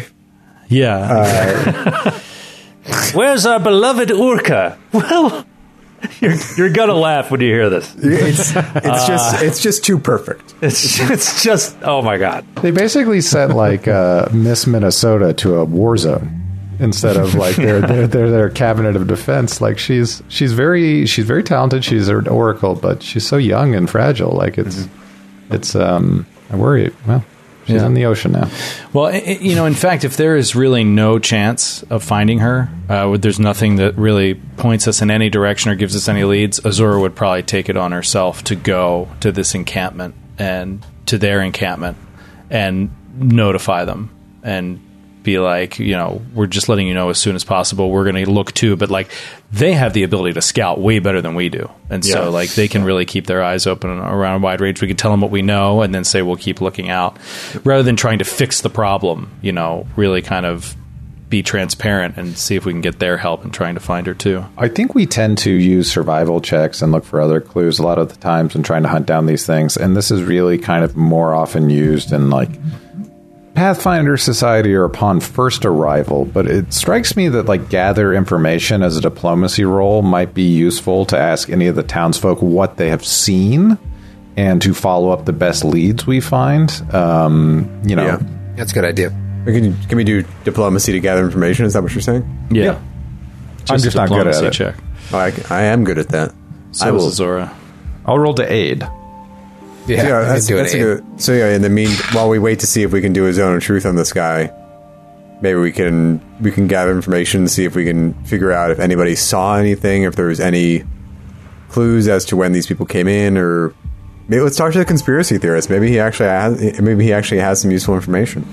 Yeah. where's our beloved Urka? Well, you're gonna laugh when you hear this. It's just too perfect. It's just, oh my god. They basically sent like Miss Minnesota to a war zone instead of like their cabinet of defense. Like she's very talented. She's an oracle, but she's so young and fragile. Like it's I worry. Well, she's in the ocean now. Well, in fact, if there is really no chance of finding her, there's nothing that really points us in any direction or gives us any leads, Azura would probably take it on herself to go to this encampment and to their encampment and notify them and be like, we're just letting you know as soon as possible. We're going to look too, but like they have the ability to scout way better than we do, and so like they can really keep their eyes open around a wide range. We can tell them what we know, and then say we'll keep looking out, rather than trying to fix the problem. Really kind of be transparent and see if we can get their help in trying to find her too. I think we tend to use survival checks and look for other clues a lot of the times when trying to hunt down these things, and this is really kind of more often used in like Pathfinder Society or upon first arrival, but it strikes me that like gather information as a diplomacy role might be useful to ask any of the townsfolk what they have seen and to follow up the best leads we find. Yeah. That's a good idea. Can we do diplomacy to gather information? Is that what you're saying? Yeah. I'm just not good at it. Check. Oh, I am good at that. So is Azora. I'll roll to aid. Yeah, that's a good. So yeah, in the while we wait to see if we can do a zone of truth on this guy, maybe we can gather information, see if we can figure out if anybody saw anything, if there was any clues as to when these people came in, or maybe let's talk to the conspiracy theorist. Maybe he actually has some useful information.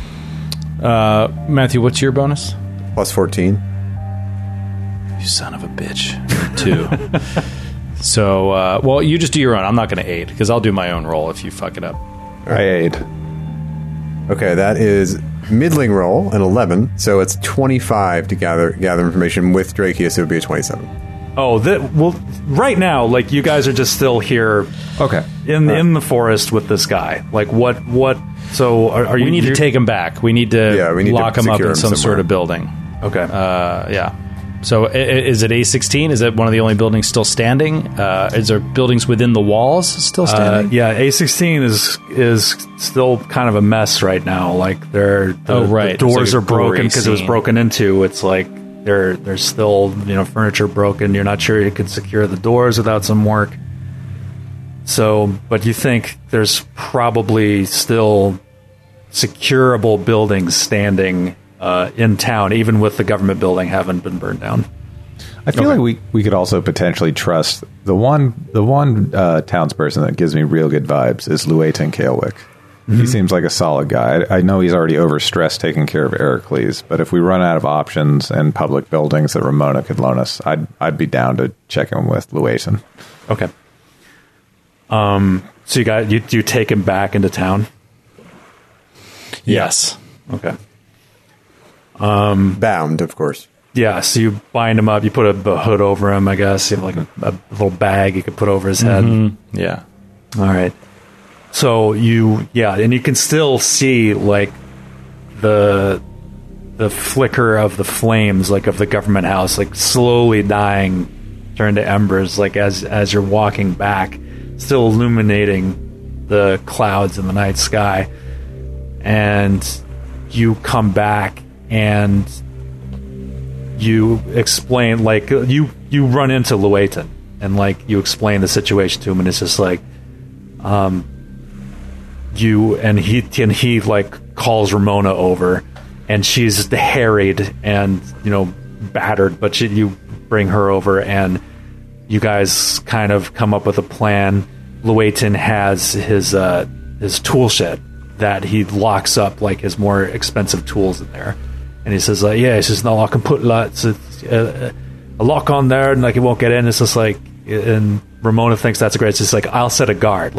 Matthew, what's your bonus? Plus 14. You son of a bitch. 2. So, well, you just do your own. I'm not going to aid, because I'll do my own roll if you fuck it up. I aid. Okay, that is middling roll, an 11. So it's 25 to gather information. With Drakius, it would be a 27. Oh, well, right now, like, you guys are just still here Okay. in the forest with this guy. Like, what? So, are you... We need to take him back. We need to we need lock to him up secure in him some somewhere. sort of building. Okay. Yeah. So is it A16? Is it one of the only buildings still standing? Is there buildings within the walls still standing? Yeah, A16 is still kind of a mess right now. Like the doors are broken because it was broken into. It's like there's still furniture broken. You're not sure you could secure the doors without some work. So, but you think there's probably still securable buildings standing in town, even with the government building haven't been burned down. I feel like we could also potentially trust the one townsperson that gives me real good vibes is Luetin Kaelwick. Mm-hmm. He seems like a solid guy. I know he's already overstressed taking care of Heracles, but if we run out of options and public buildings that Ramona could loan us, I'd be down to check in with Luetin. Okay. So you take him back into town? Yes. Okay. Bound, of course. Yeah, so you bind him up, you put a hood over him, I guess. You have like a little bag you could put over his head. Mm-hmm. Yeah. All right. So and you can still see like the flicker of the flames, like of the government house, like slowly dying, turn to embers, like as you're walking back, still illuminating the clouds in the night sky. And you come back and you explain, like you run into Luetin and like you explain the situation to him, and it's just like he like calls Ramona over, and she's harried and battered, but you bring her over and you guys kind of come up with a plan. Luetin has his tool shed that he locks up like his more expensive tools in there. And he says, it's just no, I can put a lock on there and like it won't get in. It's just like, and Ramona thinks that's great. It's just like, I'll set a guard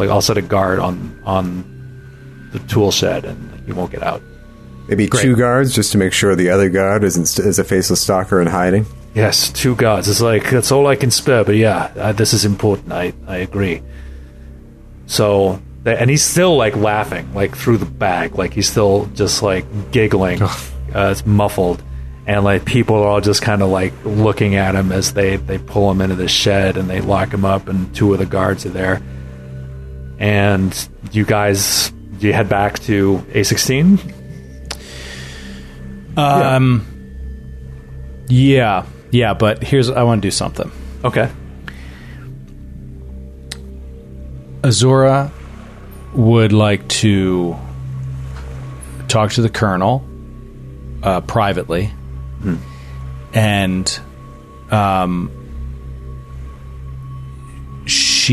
on the tool shed and he won't get out. Maybe Great. 2 guards just to make sure the other guard is a faceless stalker in hiding. Yes, 2 guards. It's like, that's all I can spare, but this is important. I agree. So, and he's still like laughing, like through the bag, like he's still just like giggling. It's muffled, and like people are all just kind of like looking at him as they pull him into the shed and they lock him up, and 2 of the guards are there. And you head back to A16. Yeah, but I want to do something. Okay. Azora would like to talk to the colonel privately, and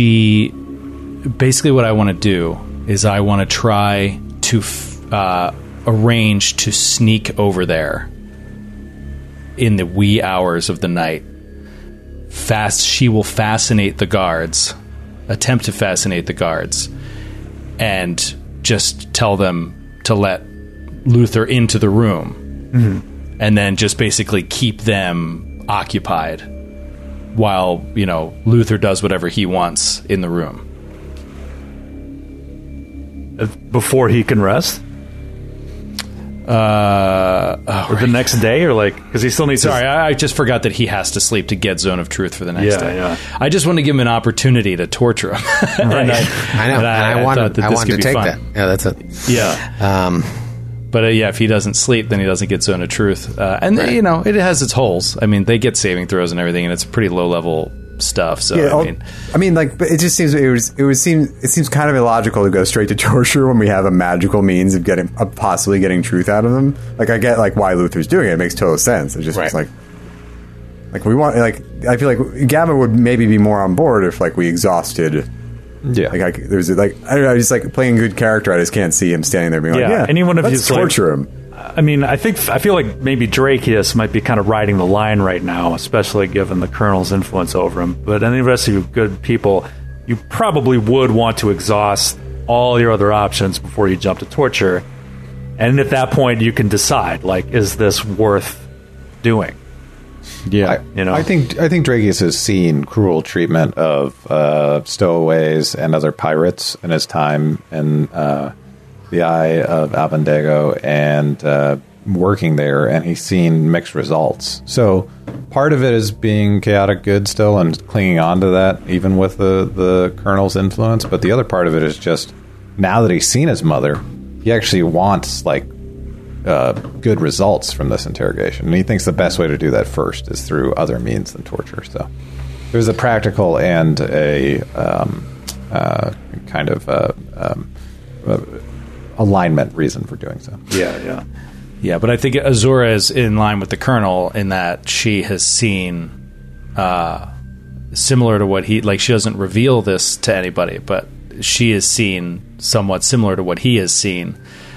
she basically, what I want to do is I want to try to arrange to sneak over there in the wee hours of the night. She will fascinate the guards, attempt to fascinate the guards, and just tell them to let Luther into the room, and then just basically keep them occupied while, Luther does whatever he wants in the room. Before he can rest? Or the next day, or because he still needs. Sorry, I just forgot that he has to sleep to get Zone of Truth for the next day. Yeah. I just want to give him an opportunity to torture him. Right. I know. I wanted to take fun. that. Yeah, that's it. Yeah. But if he doesn't sleep, then he doesn't get Zone of Truth. And it has its holes. I mean, they get saving throws and everything, and it's pretty low level stuff. So but it just seems it seems kind of illogical to go straight to torture when we have a magical means of possibly getting truth out of them. I get why Luther's doing it. It makes total sense. It just it's we want I feel like Gavin would maybe be more on board if we exhausted. Yeah, there's I don't know, just playing good character. I just can't see him standing there being anyone of let's you torture him. I mean, I feel like maybe Drakius might be kind of riding the line right now, especially given the Colonel's influence over him. But any rest of you good people, you probably would want to exhaust all your other options before you jump to torture. And at that point, you can decide, is this worth doing? Yeah, I think Drakius has seen cruel treatment of stowaways and other pirates in his time in the Eye of Abendago and working there, and he's seen mixed results. So part of it is being chaotic good still and clinging on to that, even with the Colonel's influence. But the other part of it is just now that he's seen his mother, he actually wants good results from this interrogation, and he thinks the best way to do that first is through other means than torture. So there's a practical and a kind of alignment reason for doing so. Yeah, but I think Azura is in line with the Colonel in that she has seen similar to what he she doesn't reveal this to anybody, but she has seen somewhat similar to what he has seen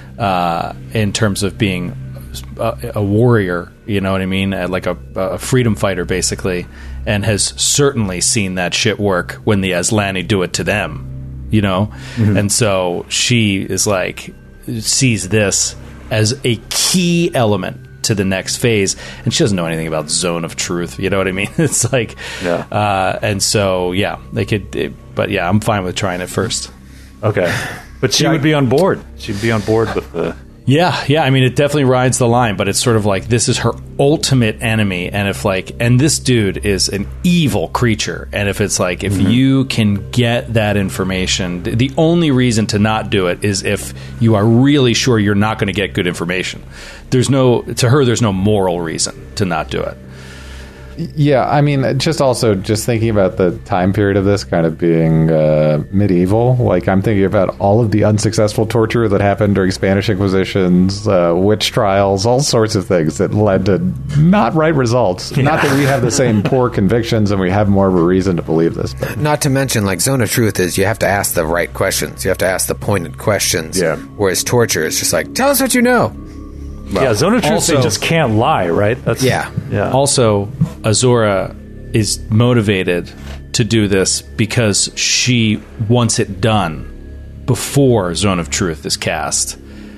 in terms of being a warrior, you know what I mean? A freedom fighter, basically, and has certainly seen that shit work when the Aslani do it to them, And so she is sees this as a key element to the next phase, and she doesn't know anything about Zone of Truth, you know what I mean? It's and so, they could, but I'm fine with trying it first. Okay. But she would be on board. She'd be on board with the... Yeah. I mean, it definitely rides the line, but it's sort of this is her ultimate enemy, and if and this dude is an evil creature, and if it's if you can get that information, the only reason to not do it is if you are really sure you're not going to get good information. There's no moral reason to not do it. Yeah, I mean, just thinking about the time period of this kind of being medieval, I'm thinking about all of the unsuccessful torture that happened during Spanish Inquisitions, witch trials, all sorts of things that led to not right results. Yeah. Not that we have the same poor convictions and we have more of a reason to believe this. But. Not to mention, Zone of Truth is you have to ask the right questions. You have to ask the pointed questions. Yeah. Whereas torture is just tell us what you know. Well, Zone of Truth, they just can't lie, right? Yeah. Also, Azura is motivated to do this because she wants it done before Zone of Truth is cast.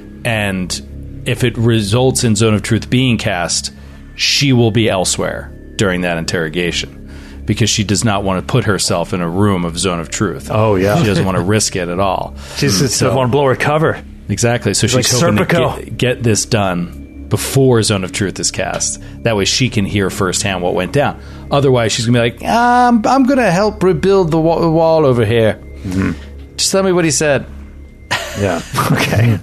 And if it results in Zone of Truth being cast, she will be elsewhere during that interrogation because she does not want to put herself in a room of Zone of Truth. Oh, yeah. She doesn't want to risk it at all. She just doesn't want to blow her cover. Exactly. So she's hoping to get this done before Zone of Truth is cast. That way she can hear firsthand what went down. Otherwise, she's going to be I'm going to help rebuild the wall over here. Mm-hmm. Just tell me what he said. Yeah. Okay.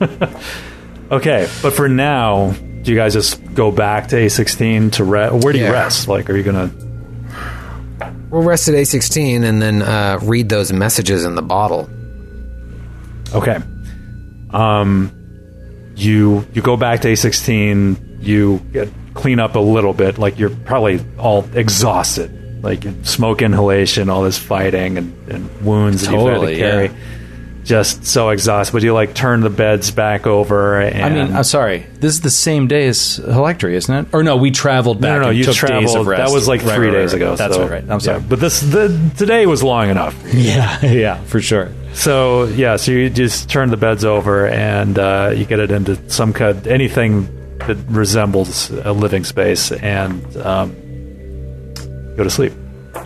Okay. But for now, do you guys just go back to A16 to rest? Where do you rest? Are you going to... We'll rest at A16 and then read those messages in the bottle. Okay. You go back to A16, you clean up a little bit, you're probably all exhausted, smoke inhalation, all this fighting and wounds that you've had to carry. just so exhausted. But you like turn the beds back over. And I mean, I'm sorry. This is the same day as Electry, isn't it? Or no, we traveled back. No, and you took traveled. days of rest. That was like Right, 3 right, days right. ago. That's so, right. I'm sorry. yeah, but today was long enough. Yeah, for sure. So so you just turn the beds over and you get it into some kind anything that resembles a living space and go to sleep.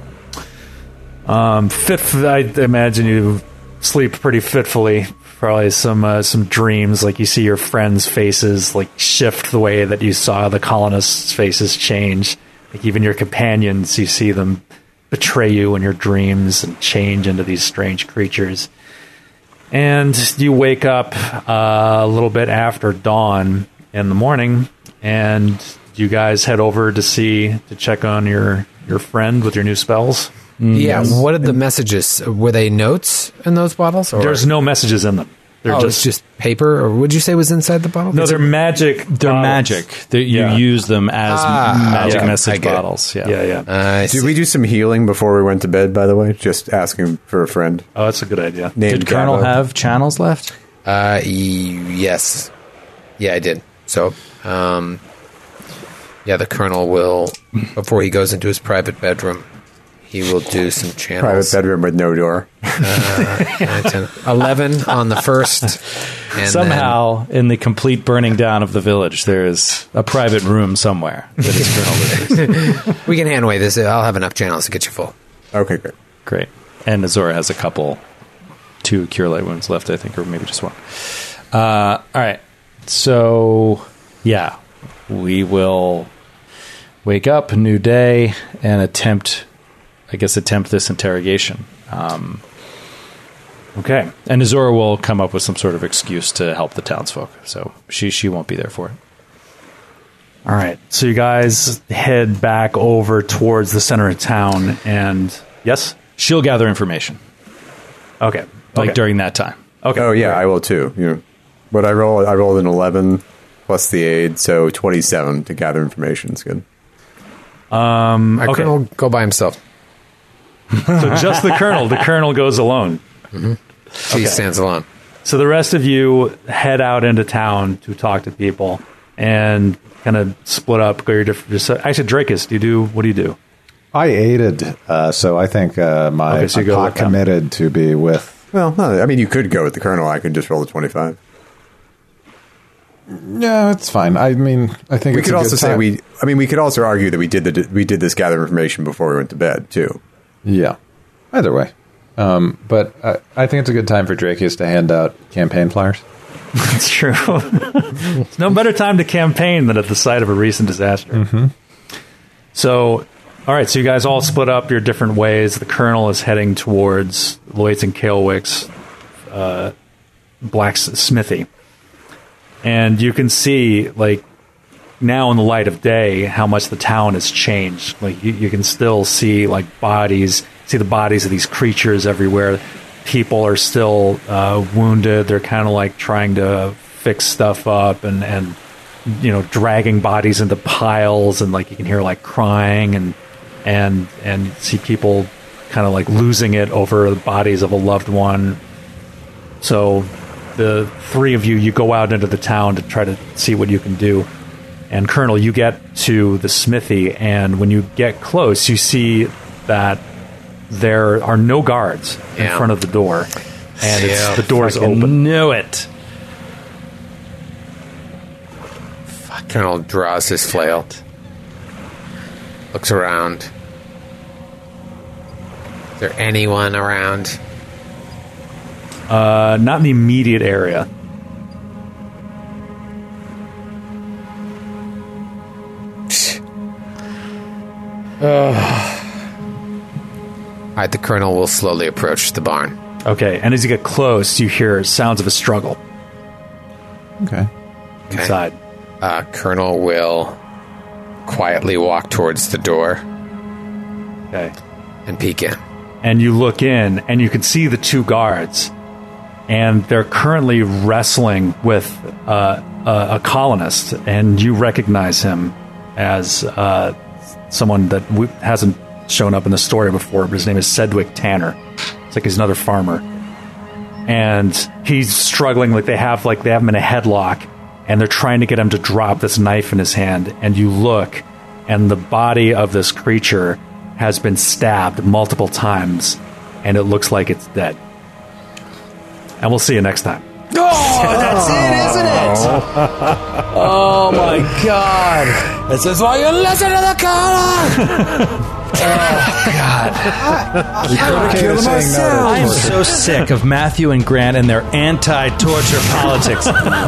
Fifth, I imagine you sleep pretty fitfully. Probably some dreams, like you see your friends' faces like shift the way that you saw the colonists' faces change. Like even your companions, you see them betray you in your dreams and change into these strange creatures. And you wake up a little bit after dawn in the morning, and you guys head over to check on your friend with your new spells. Yeah. What are the messages? Were they notes in those bottles? Or? There's no messages in them. They're it's just paper, or would you say was inside the bottle? No, they're magic. They're bottles. magic. You Yeah. use them as magic okay. I message get it. bottles. Yeah. Yeah. Did we do some healing before we went to bed, by the way? Just asking for a friend. Oh, that's a good idea. Named Did Colonel Gabo. have channels left? Yes. Yeah, I did. So, the Colonel will, before he goes into his private bedroom, he will do some channels. Private bedroom with no door. 11 on the first. And Somehow, in the complete burning down of the village, there is a private room somewhere that is Colonel Litters. then we can hand away this. I'll have enough channels to get you full. Okay, great. Great. And Azora has 2 Cure Light Wounds left, I think, or maybe just 1. All right. So, yeah, we will wake up, a new day, and attempt this interrogation. Okay. And Azora will come up with some sort of excuse to help the townsfolk, so she won't be there for it. All right. So you guys head back over towards the center of town, and yes, She'll gather information, okay, during that time. Okay. Oh, yeah, I will too. You know, but I rolled an 11 plus the aid, so 27 to gather information. It's good. Our Colonel will go by himself. So just the Colonel. The Colonel goes alone. She stands alone. So the rest of you head out into town to talk to people and kind of split up. Go your different. Actually, Drakus, what do you do? I aided, so I think my Okay, so you go pot with them. committed to be with. Well, no, I mean, you could go with the Colonel. I could just roll a 25. Yeah, it's fine. I mean, I think We it's could a also good say time. we could also argue that we did this gather information before we went to bed too. Yeah, either way. But I think it's a good time for Drakius to hand out campaign flyers. That's true. There's no better time to campaign than at the site of a recent disaster. Mm-hmm. So, all right, so you guys all split up your different ways. The Colonel is heading towards Lloyd's and Kalewick's blacksmithy. And you can see, like, now in the light of day, how much the town has changed. Like, you can still see, like, the bodies of these creatures everywhere. People are still wounded. They're kind of, like, trying to fix stuff up and dragging bodies into piles. And, like, you can hear, like, crying and see people kind of, like, losing it over the bodies of a loved one. So the three of you go out into the town to try to see what you can do. And Colonel, you get to the smithy, and when you get close, you see that there are no guards in front of the door, and the door's open. Knew it. Colonel draws his flail, looks around. Is there anyone around? Not in the immediate area. All right, the Colonel will slowly approach the barn. Okay, and as you get close, you hear sounds of a struggle Okay. inside. Colonel will quietly walk towards the door Okay. and peek in. And you look in, and you can see the two guards, and they're currently wrestling with a colonist, and you recognize him as someone that hasn't shown up in the story before, but his name is Sedgwick Tanner. It's like he's another farmer. and he's struggling. Like they have him in a headlock, and they're trying to get him to drop this knife in his hand. And you look, and the body of this creature has been stabbed multiple times, and it looks like it's dead. And we'll see you next time. Oh, that's it, isn't it? Oh my God! This is why you listen to the caller. I am so sick of Matthew and Grant and their anti-torture politics.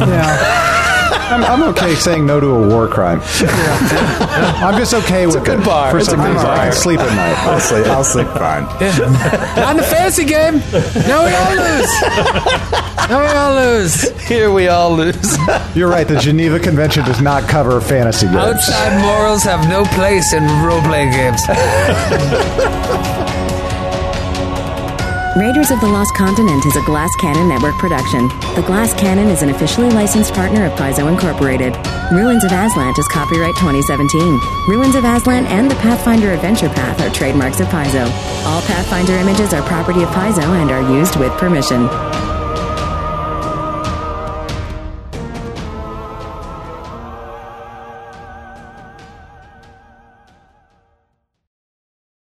I'm okay saying no to a war crime. I'm just okay with it. bar. For It's a some good reason, bar. I can sleep at night. I'll sleep fine. Not in the fantasy game. No, we all lose. No, we all lose. Here we all lose. You're right. The Geneva Convention does not cover fantasy games. Outside morals have no place in role-playing games. Raiders of the Lost Continent is a Glass Cannon Network production. The Glass Cannon is an officially licensed partner of Paizo Incorporated. Ruins of Aslant is copyright 2017. Ruins of Aslant and the Pathfinder Adventure Path are trademarks of Paizo. All Pathfinder images are property of Paizo and are used with permission.